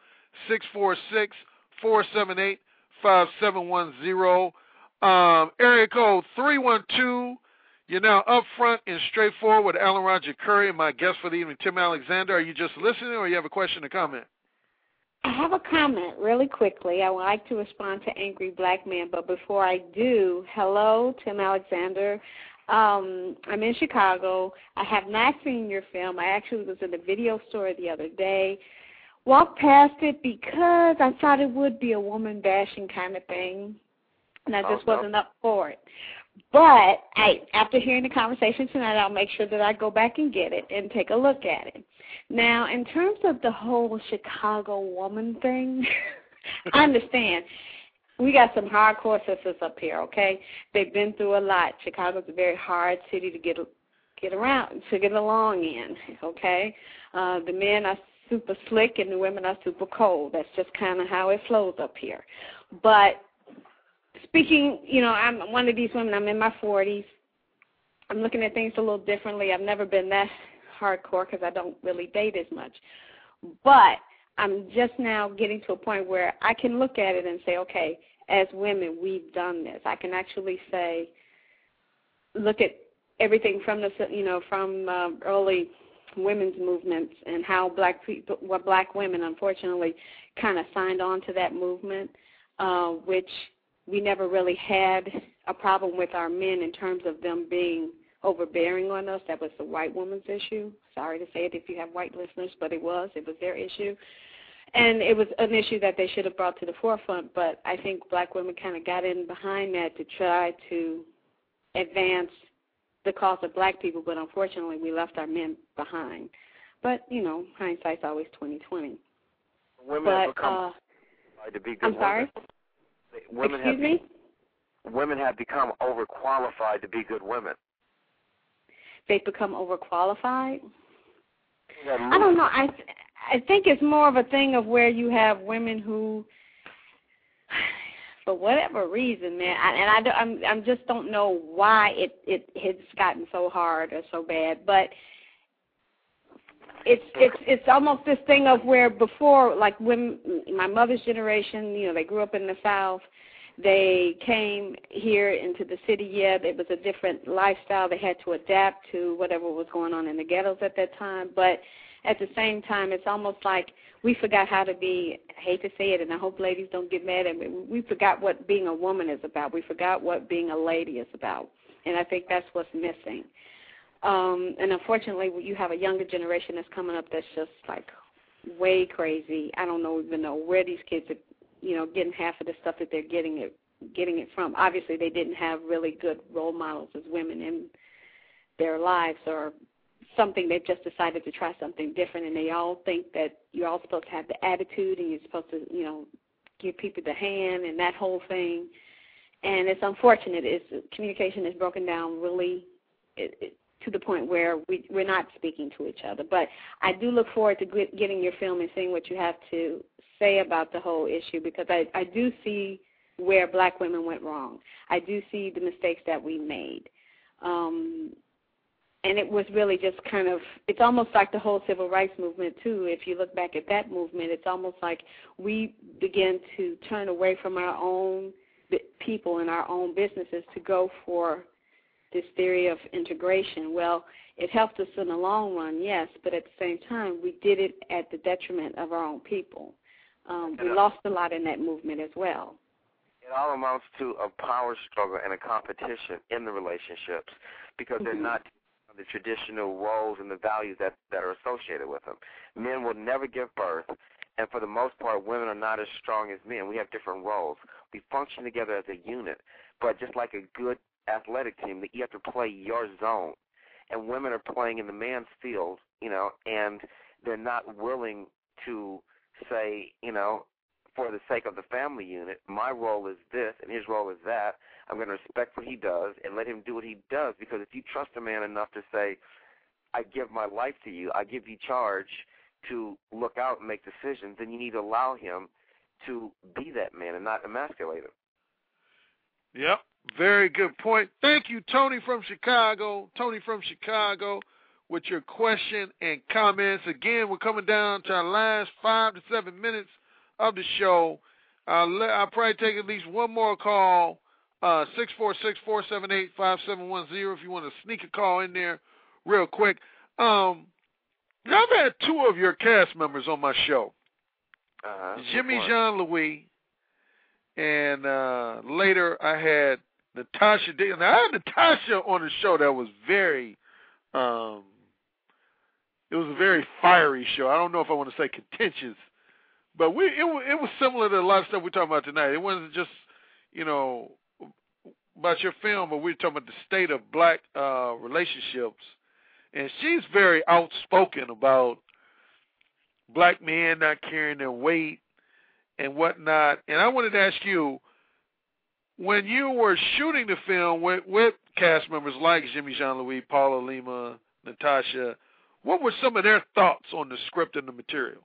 646-478-5710. Area code 312. You're now up front and straightforward with Alan Roger Curry and my guest for the evening, Tim Alexander. Are you just listening or you have a question or comment? I have a comment really quickly. I would like to respond to Angry Black Man, but before I do, hello, Tim Alexander. I'm in Chicago. I have not seen your film. I actually was in the video store the other day. Walked past it because I thought it would be a woman-bashing kind of thing, and I just wasn't up for it. But after hearing the conversation tonight, I'll make sure that I go back and get it and take a look at it. Now, in terms of the whole Chicago woman thing, I understand. We got some hardcore sisters up here, okay? They've been through a lot. Chicago's a very hard city to get around, to get along in, okay? The men are super slick and the women are super cold. That's just kind of how it flows up here. But speaking, I'm one of these women. I'm in my 40s. I'm looking at things a little differently. I've never been that hardcore because I don't really date as much. But I'm just now getting to a point where I can look at it and say, okay, as women, we've done this. I can actually say, look at everything from early women's movements and how black women, unfortunately, kind of signed on to that movement, which we never really had a problem with our men in terms of them being overbearing on us. That was the white woman's issue. Sorry to say it if you have white listeners, but it was their issue. And it was an issue that they should have brought to the forefront, but I think black women kind of got in behind that to try to advance the cause of black people, but unfortunately we left our men behind. But, hindsight's always 20/20. Women have become to be good I'm sorry? Women have become overqualified to be good women. They've become overqualified? I don't know. I think it's more of a thing of where you have women who, for whatever reason, man, I just don't know why it has gotten so hard or so bad, but it's almost this thing of where before, like when my mother's generation, they grew up in the South. They came here into the city. Yeah, it was a different lifestyle. They had to adapt to whatever was going on in the ghettos at that time. But at the same time, it's almost like we forgot how to be, I hate to say it, and I hope ladies don't get mad at me, we forgot what being a woman is about. We forgot what being a lady is about. And I think that's what's missing. And unfortunately, you have a younger generation that's coming up that's just like way crazy. I don't even know where these kids are, getting half of the stuff that they're getting it from. Obviously, they didn't have really good role models as women in their lives or something. They've just decided to try something different, and they all think that you're all supposed to have the attitude and you're supposed to, give people the hand and that whole thing. And it's unfortunate. Communication is broken down really to the point where we're not speaking to each other. But I do look forward to getting your film and seeing what you have to say about the whole issue, because I do see where black women went wrong. I do see the mistakes that we made. And it was really just kind of, it's almost like the whole civil rights movement, too. If you look back at that movement, it's almost like we began to turn away from our own people and our own businesses to go for this theory of integration. Well, it helped us in the long run, yes, but at the same time, we did it at the detriment of our own people. We lost a lot in that movement as well. It all amounts to a power struggle and a competition in the relationships because they're not the traditional roles and the values that are associated with them. Men will never give birth, and for the most part, women are not as strong as men. We have different roles. We function together as a unit, but just like a good athletic team, you have to play your zone. And women are playing in the man's field, and they're not willing to say, for the sake of the family unit, my role is this and his role is that. I'm going to respect what he does and let him do what he does, because if you trust a man enough to say, I give my life to you, I give you charge to look out and make decisions, then you need to allow him to be that man and not emasculate him. Yep, very good point. Thank you, Tony from Chicago. Tony from Chicago with your question and comments. Again, we're coming down to our last 5 to 7 minutes of the show. I'll probably take at least one more call, 646-478-5710 if you want to sneak a call in there real quick. I've had 2 of your cast members on my show, Jimmy Jean-Louis, and later I had Natasha. Now, I had Natasha on the show that was very, it was a very fiery show. I don't know if I want to say contentious, but it was similar to a lot of stuff we're talking about tonight. It wasn't just, about your film, but we're talking about the state of black relationships. And she's very outspoken about black men not carrying their weight and whatnot. And I wanted to ask you, when you were shooting the film with cast members like Jimmy Jean-Louis, Paula Lima, Natasha, what were some of their thoughts on the script and the material?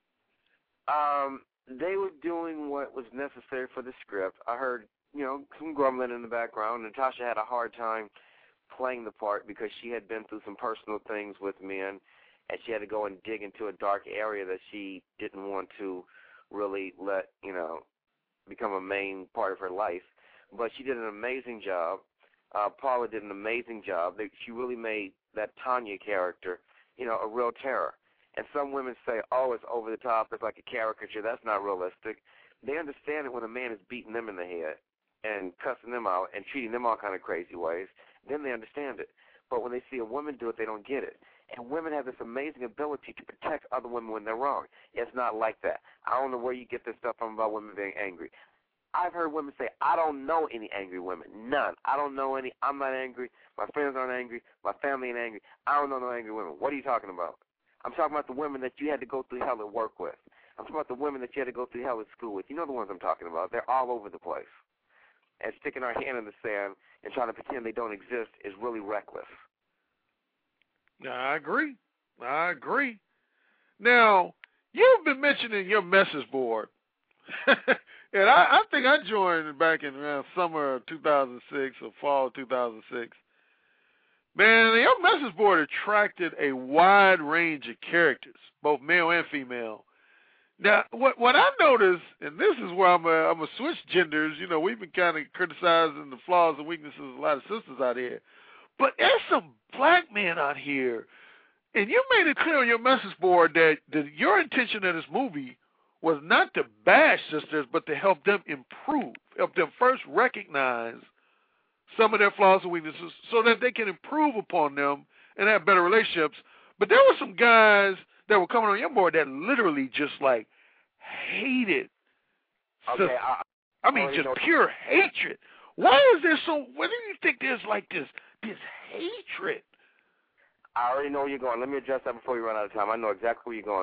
They were doing what was necessary for the script. I heard, some grumbling in the background. Natasha had a hard time playing the part because she had been through some personal things with men, and she had to go and dig into a dark area that she didn't want to really let, become a main part of her life. But she did an amazing job. Paula did an amazing job. She really made that Tanya character, a real terror. And some women say, oh, it's over the top, it's like a caricature. That's not realistic. They understand it when a man is beating them in the head and cussing them out and treating them all kind of crazy ways. Then they understand it. But when they see a woman do it, they don't get it. And women have this amazing ability to protect other women when they're wrong. It's not like that. I don't know where you get this stuff from about women being angry. I've heard women say, I don't know any angry women. None. I don't know any. I'm not angry. My friends aren't angry. My family ain't angry. I don't know no angry women. What are you talking about? I'm talking about the women that you had to go through hell at work with. I'm talking about the women that you had to go through hell at school with. You know the ones I'm talking about. They're all over the place. And sticking our hand in the sand and trying to pretend they don't exist is really reckless. I agree. Now, you've been mentioning your message board. And I think I joined back in around summer of 2006 or fall of 2006. Man, your message board attracted a wide range of characters, both male and female. Now, what I noticed, and this is where I'm a switch genders, we've been kind of criticizing the flaws and weaknesses of a lot of sisters out here. But there's some black men out here, and you made it clear on your message board that your intention in this movie was not to bash sisters, but to help them improve, help them first recognize some of their flaws and weaknesses so that they can improve upon them and have better relationships. But there were some guys that were coming on your board that literally just like hated. Okay, I mean, just pure hatred. Why do you think there's like this hatred? I already know where you're going. Let me address that before you run out of time. I know exactly where you're going.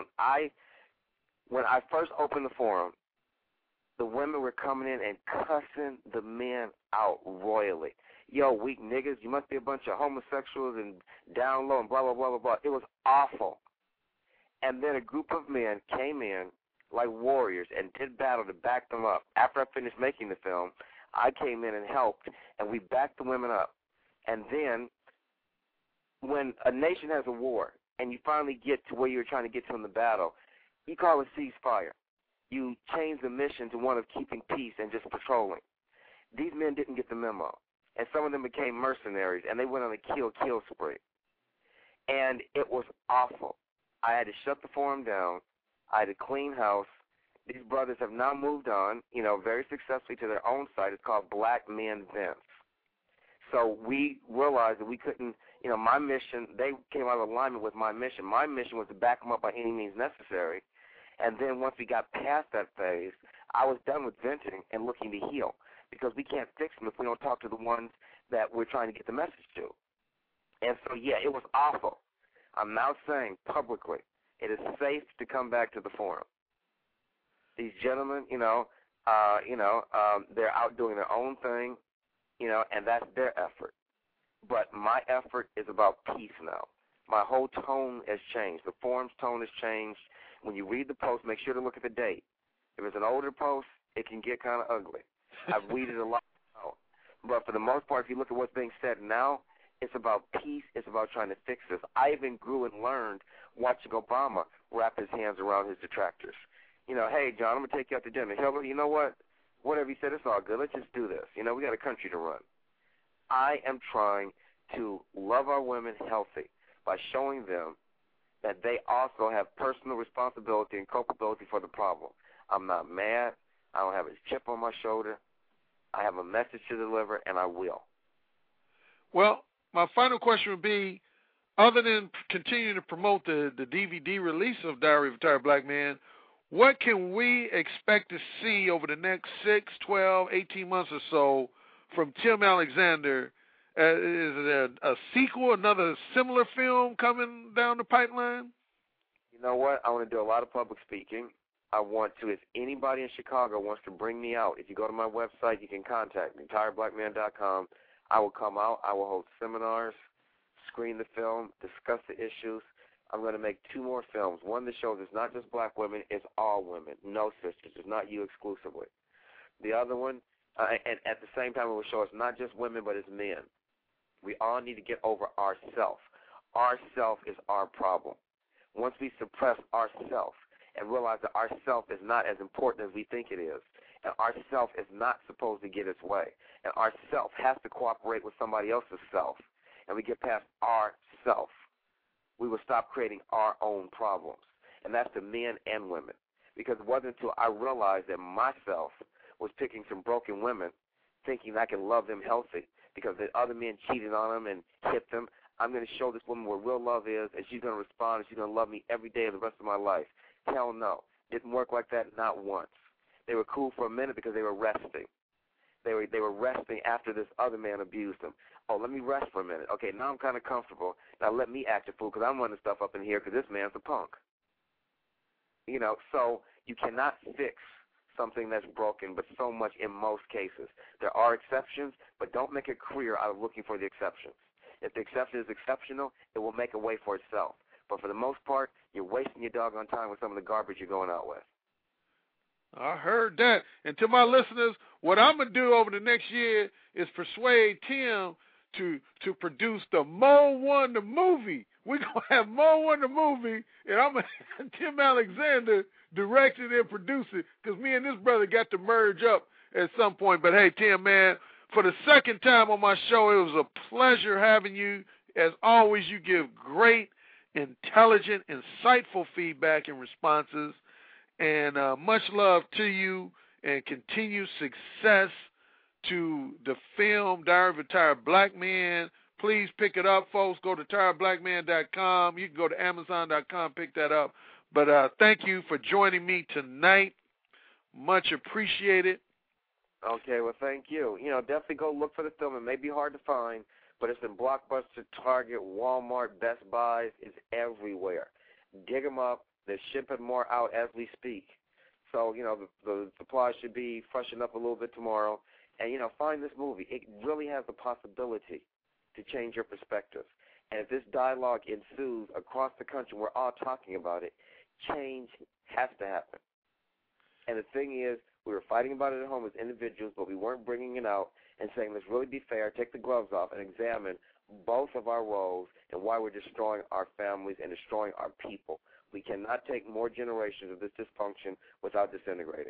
When I first opened the forum, the women were coming in and cussing the men out royally. Yo, weak niggas, you must be a bunch of homosexuals and down low and blah, blah, blah, blah, blah. It was awful. And then a group of men came in like warriors and did battle to back them up. After I finished making the film, I came in and helped, and we backed the women up. And then when a nation has a war and you finally get to where you're trying to get to in the battle, you call it ceasefire. You change the mission to one of keeping peace and just patrolling. These men didn't get the memo, and some of them became mercenaries, and they went on a kill spree. And it was awful. I had to shut the forum down. I had to clean house. These brothers have now moved on, very successfully to their own site. It's called Black Men Vents. So we realized that we couldn't, my mission, they came out of alignment with my mission. My mission was to back them up by any means necessary. And then once we got past that phase, I was done with venting and looking to heal, because we can't fix them if we don't talk to the ones that we're trying to get the message to. And so, yeah, it was awful. I'm now saying publicly it is safe to come back to the forum. These gentlemen, they're out doing their own thing, and that's their effort. But my effort is about peace now. My whole tone has changed. The forum's tone has changed. When you read the post, make sure to look at the date. If it's an older post, it can get kind of ugly. I've weeded a lot out. But for the most part, if you look at what's being said now, it's about peace. It's about trying to fix this. I even grew and learned watching Obama wrap his hands around his detractors. Hey, John, I'm going to take you out to dinner. Hillary, you know what? Whatever you said, it's all good. Let's just do this. We got a country to run. I am trying to love our women healthy by showing them that they also have personal responsibility and culpability for the problem. I'm not mad. I don't have a chip on my shoulder. I have a message to deliver, and I will. Well, my final question would be, other than continuing to promote the DVD release of Diary of a Retired Black Man, what can we expect to see over the next 6, 12, 18 months or so from Tim Alexander? Is it a sequel, another similar film coming down the pipeline? You know what? I want to do a lot of public speaking. I want to, if anybody in Chicago wants to bring me out, if you go to my website, you can contact me, retiredblackman.com. I will come out. I will hold seminars, screen the film, discuss the issues. I'm going to make 2 more films. One that shows it's not just black women, it's all women. No sisters. It's not you exclusively. The other one, and at the same time, it will show it's not just women, but it's men. We all need to get over ourself. Ourself is our problem. Once we suppress ourself and realize that ourself is not as important as we think it is, and ourself is not supposed to get its way, and ourself has to cooperate with somebody else's self, and we get past ourself, we will stop creating our own problems. And that's to men and women. Because it wasn't until I realized that myself was picking some broken women, thinking I can love them healthy, because the other men cheated on them and hit them. I'm going to show this woman what real love is, and she's going to respond, and she's going to love me every day of the rest of my life. Hell no. Didn't work like that, not once. They were cool for a minute because they were resting. They were resting after this other man abused them. Oh, let me rest for a minute. Okay, now I'm kind of comfortable. Now let me act a fool because I'm running stuff up in here because this man's a punk. So you cannot fix something that's broken, but so much in most cases. There are exceptions, but don't make a career out of looking for the exceptions. If the exception is exceptional, it will make a way for itself. But for the most part, you're wasting your doggone time with some of the garbage you're going out with. I heard that. And to my listeners, what I'm going to do over the next year is persuade Tim to produce the Mo One the movie. We're going to have Mo One the movie, and I'm going to have Tim Alexander direct it and produce it, because me and this brother got to merge up at some point. But, hey, Tim, man, for the second time on my show, it was a pleasure having you. As always, you give great, intelligent, insightful feedback and responses. And much love to you, and continued success to the film Diary of a Retired Black Man. Please pick it up, folks. Go to retiredblackman.com. You can go to amazon.com, pick that up. But thank you for joining me tonight. Much appreciated. Okay, well, thank you. Definitely go look for the film. It may be hard to find, but it's in Blockbuster, Target, Walmart, Best Buys. It's everywhere. Dig them up. They're shipping more out as we speak. So, the supply should be freshened up a little bit tomorrow. And, find this movie. It really has the possibility to change your perspective. And if this dialogue ensues across the country, we're all talking about it, change has to happen. And the thing is, we were fighting about it at home as individuals, but we weren't bringing it out and saying, let's really be fair, take the gloves off, and examine both of our roles and why we're destroying our families and destroying our people. We cannot take more generations of this dysfunction without disintegrating.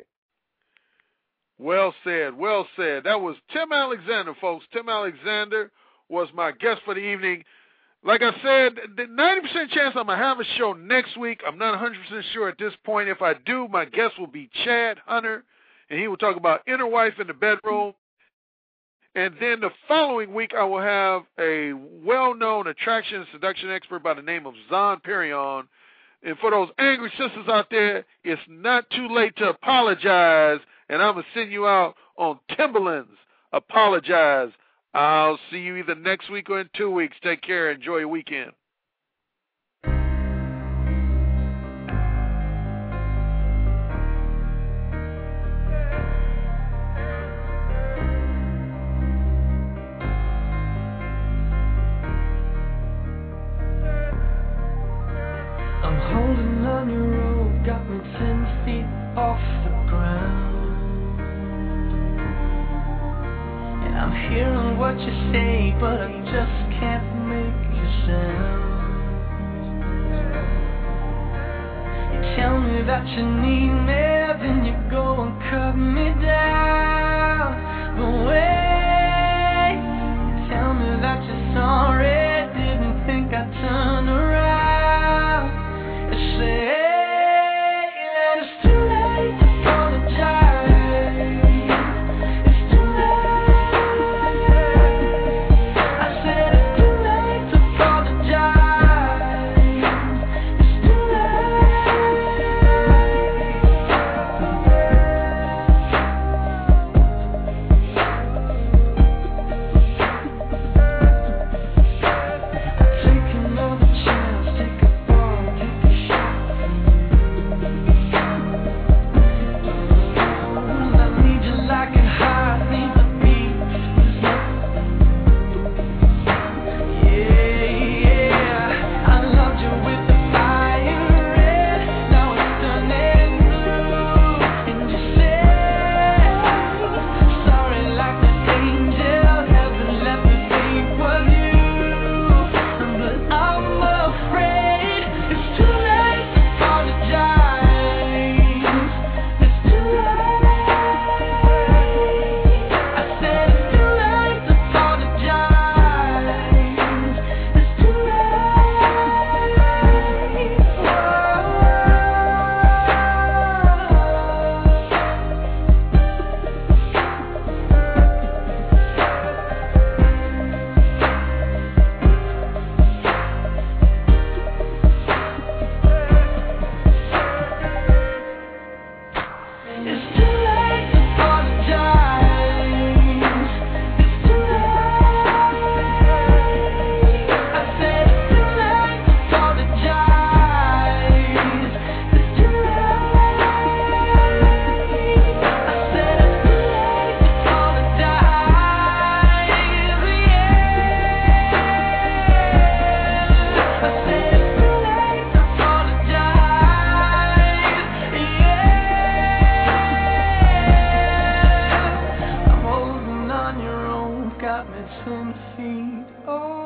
Well said, well said. That was Tim Alexander, folks. Tim Alexander was my guest for the evening. Like I said, the 90% chance I'm going to have a show next week. I'm not 100% sure at this point. If I do, my guest will be Chad Hunter, and he will talk about inner wife in the bedroom. And then the following week, I will have a well-known attraction and seduction expert by the name of Zon Perion. And for those angry sisters out there, it's not too late to apologize, and I'm going to send you out on Timberlands. Apologize. I'll see you either next week or in 2 weeks. Take care. Enjoy your weekend. hearing what you say, but I just can't make you sound. You tell me that you need me, then you go and cut me down. But wait, you tell me that you're sorry, didn't think I'd turn around. You say got me 10 feet. Oh.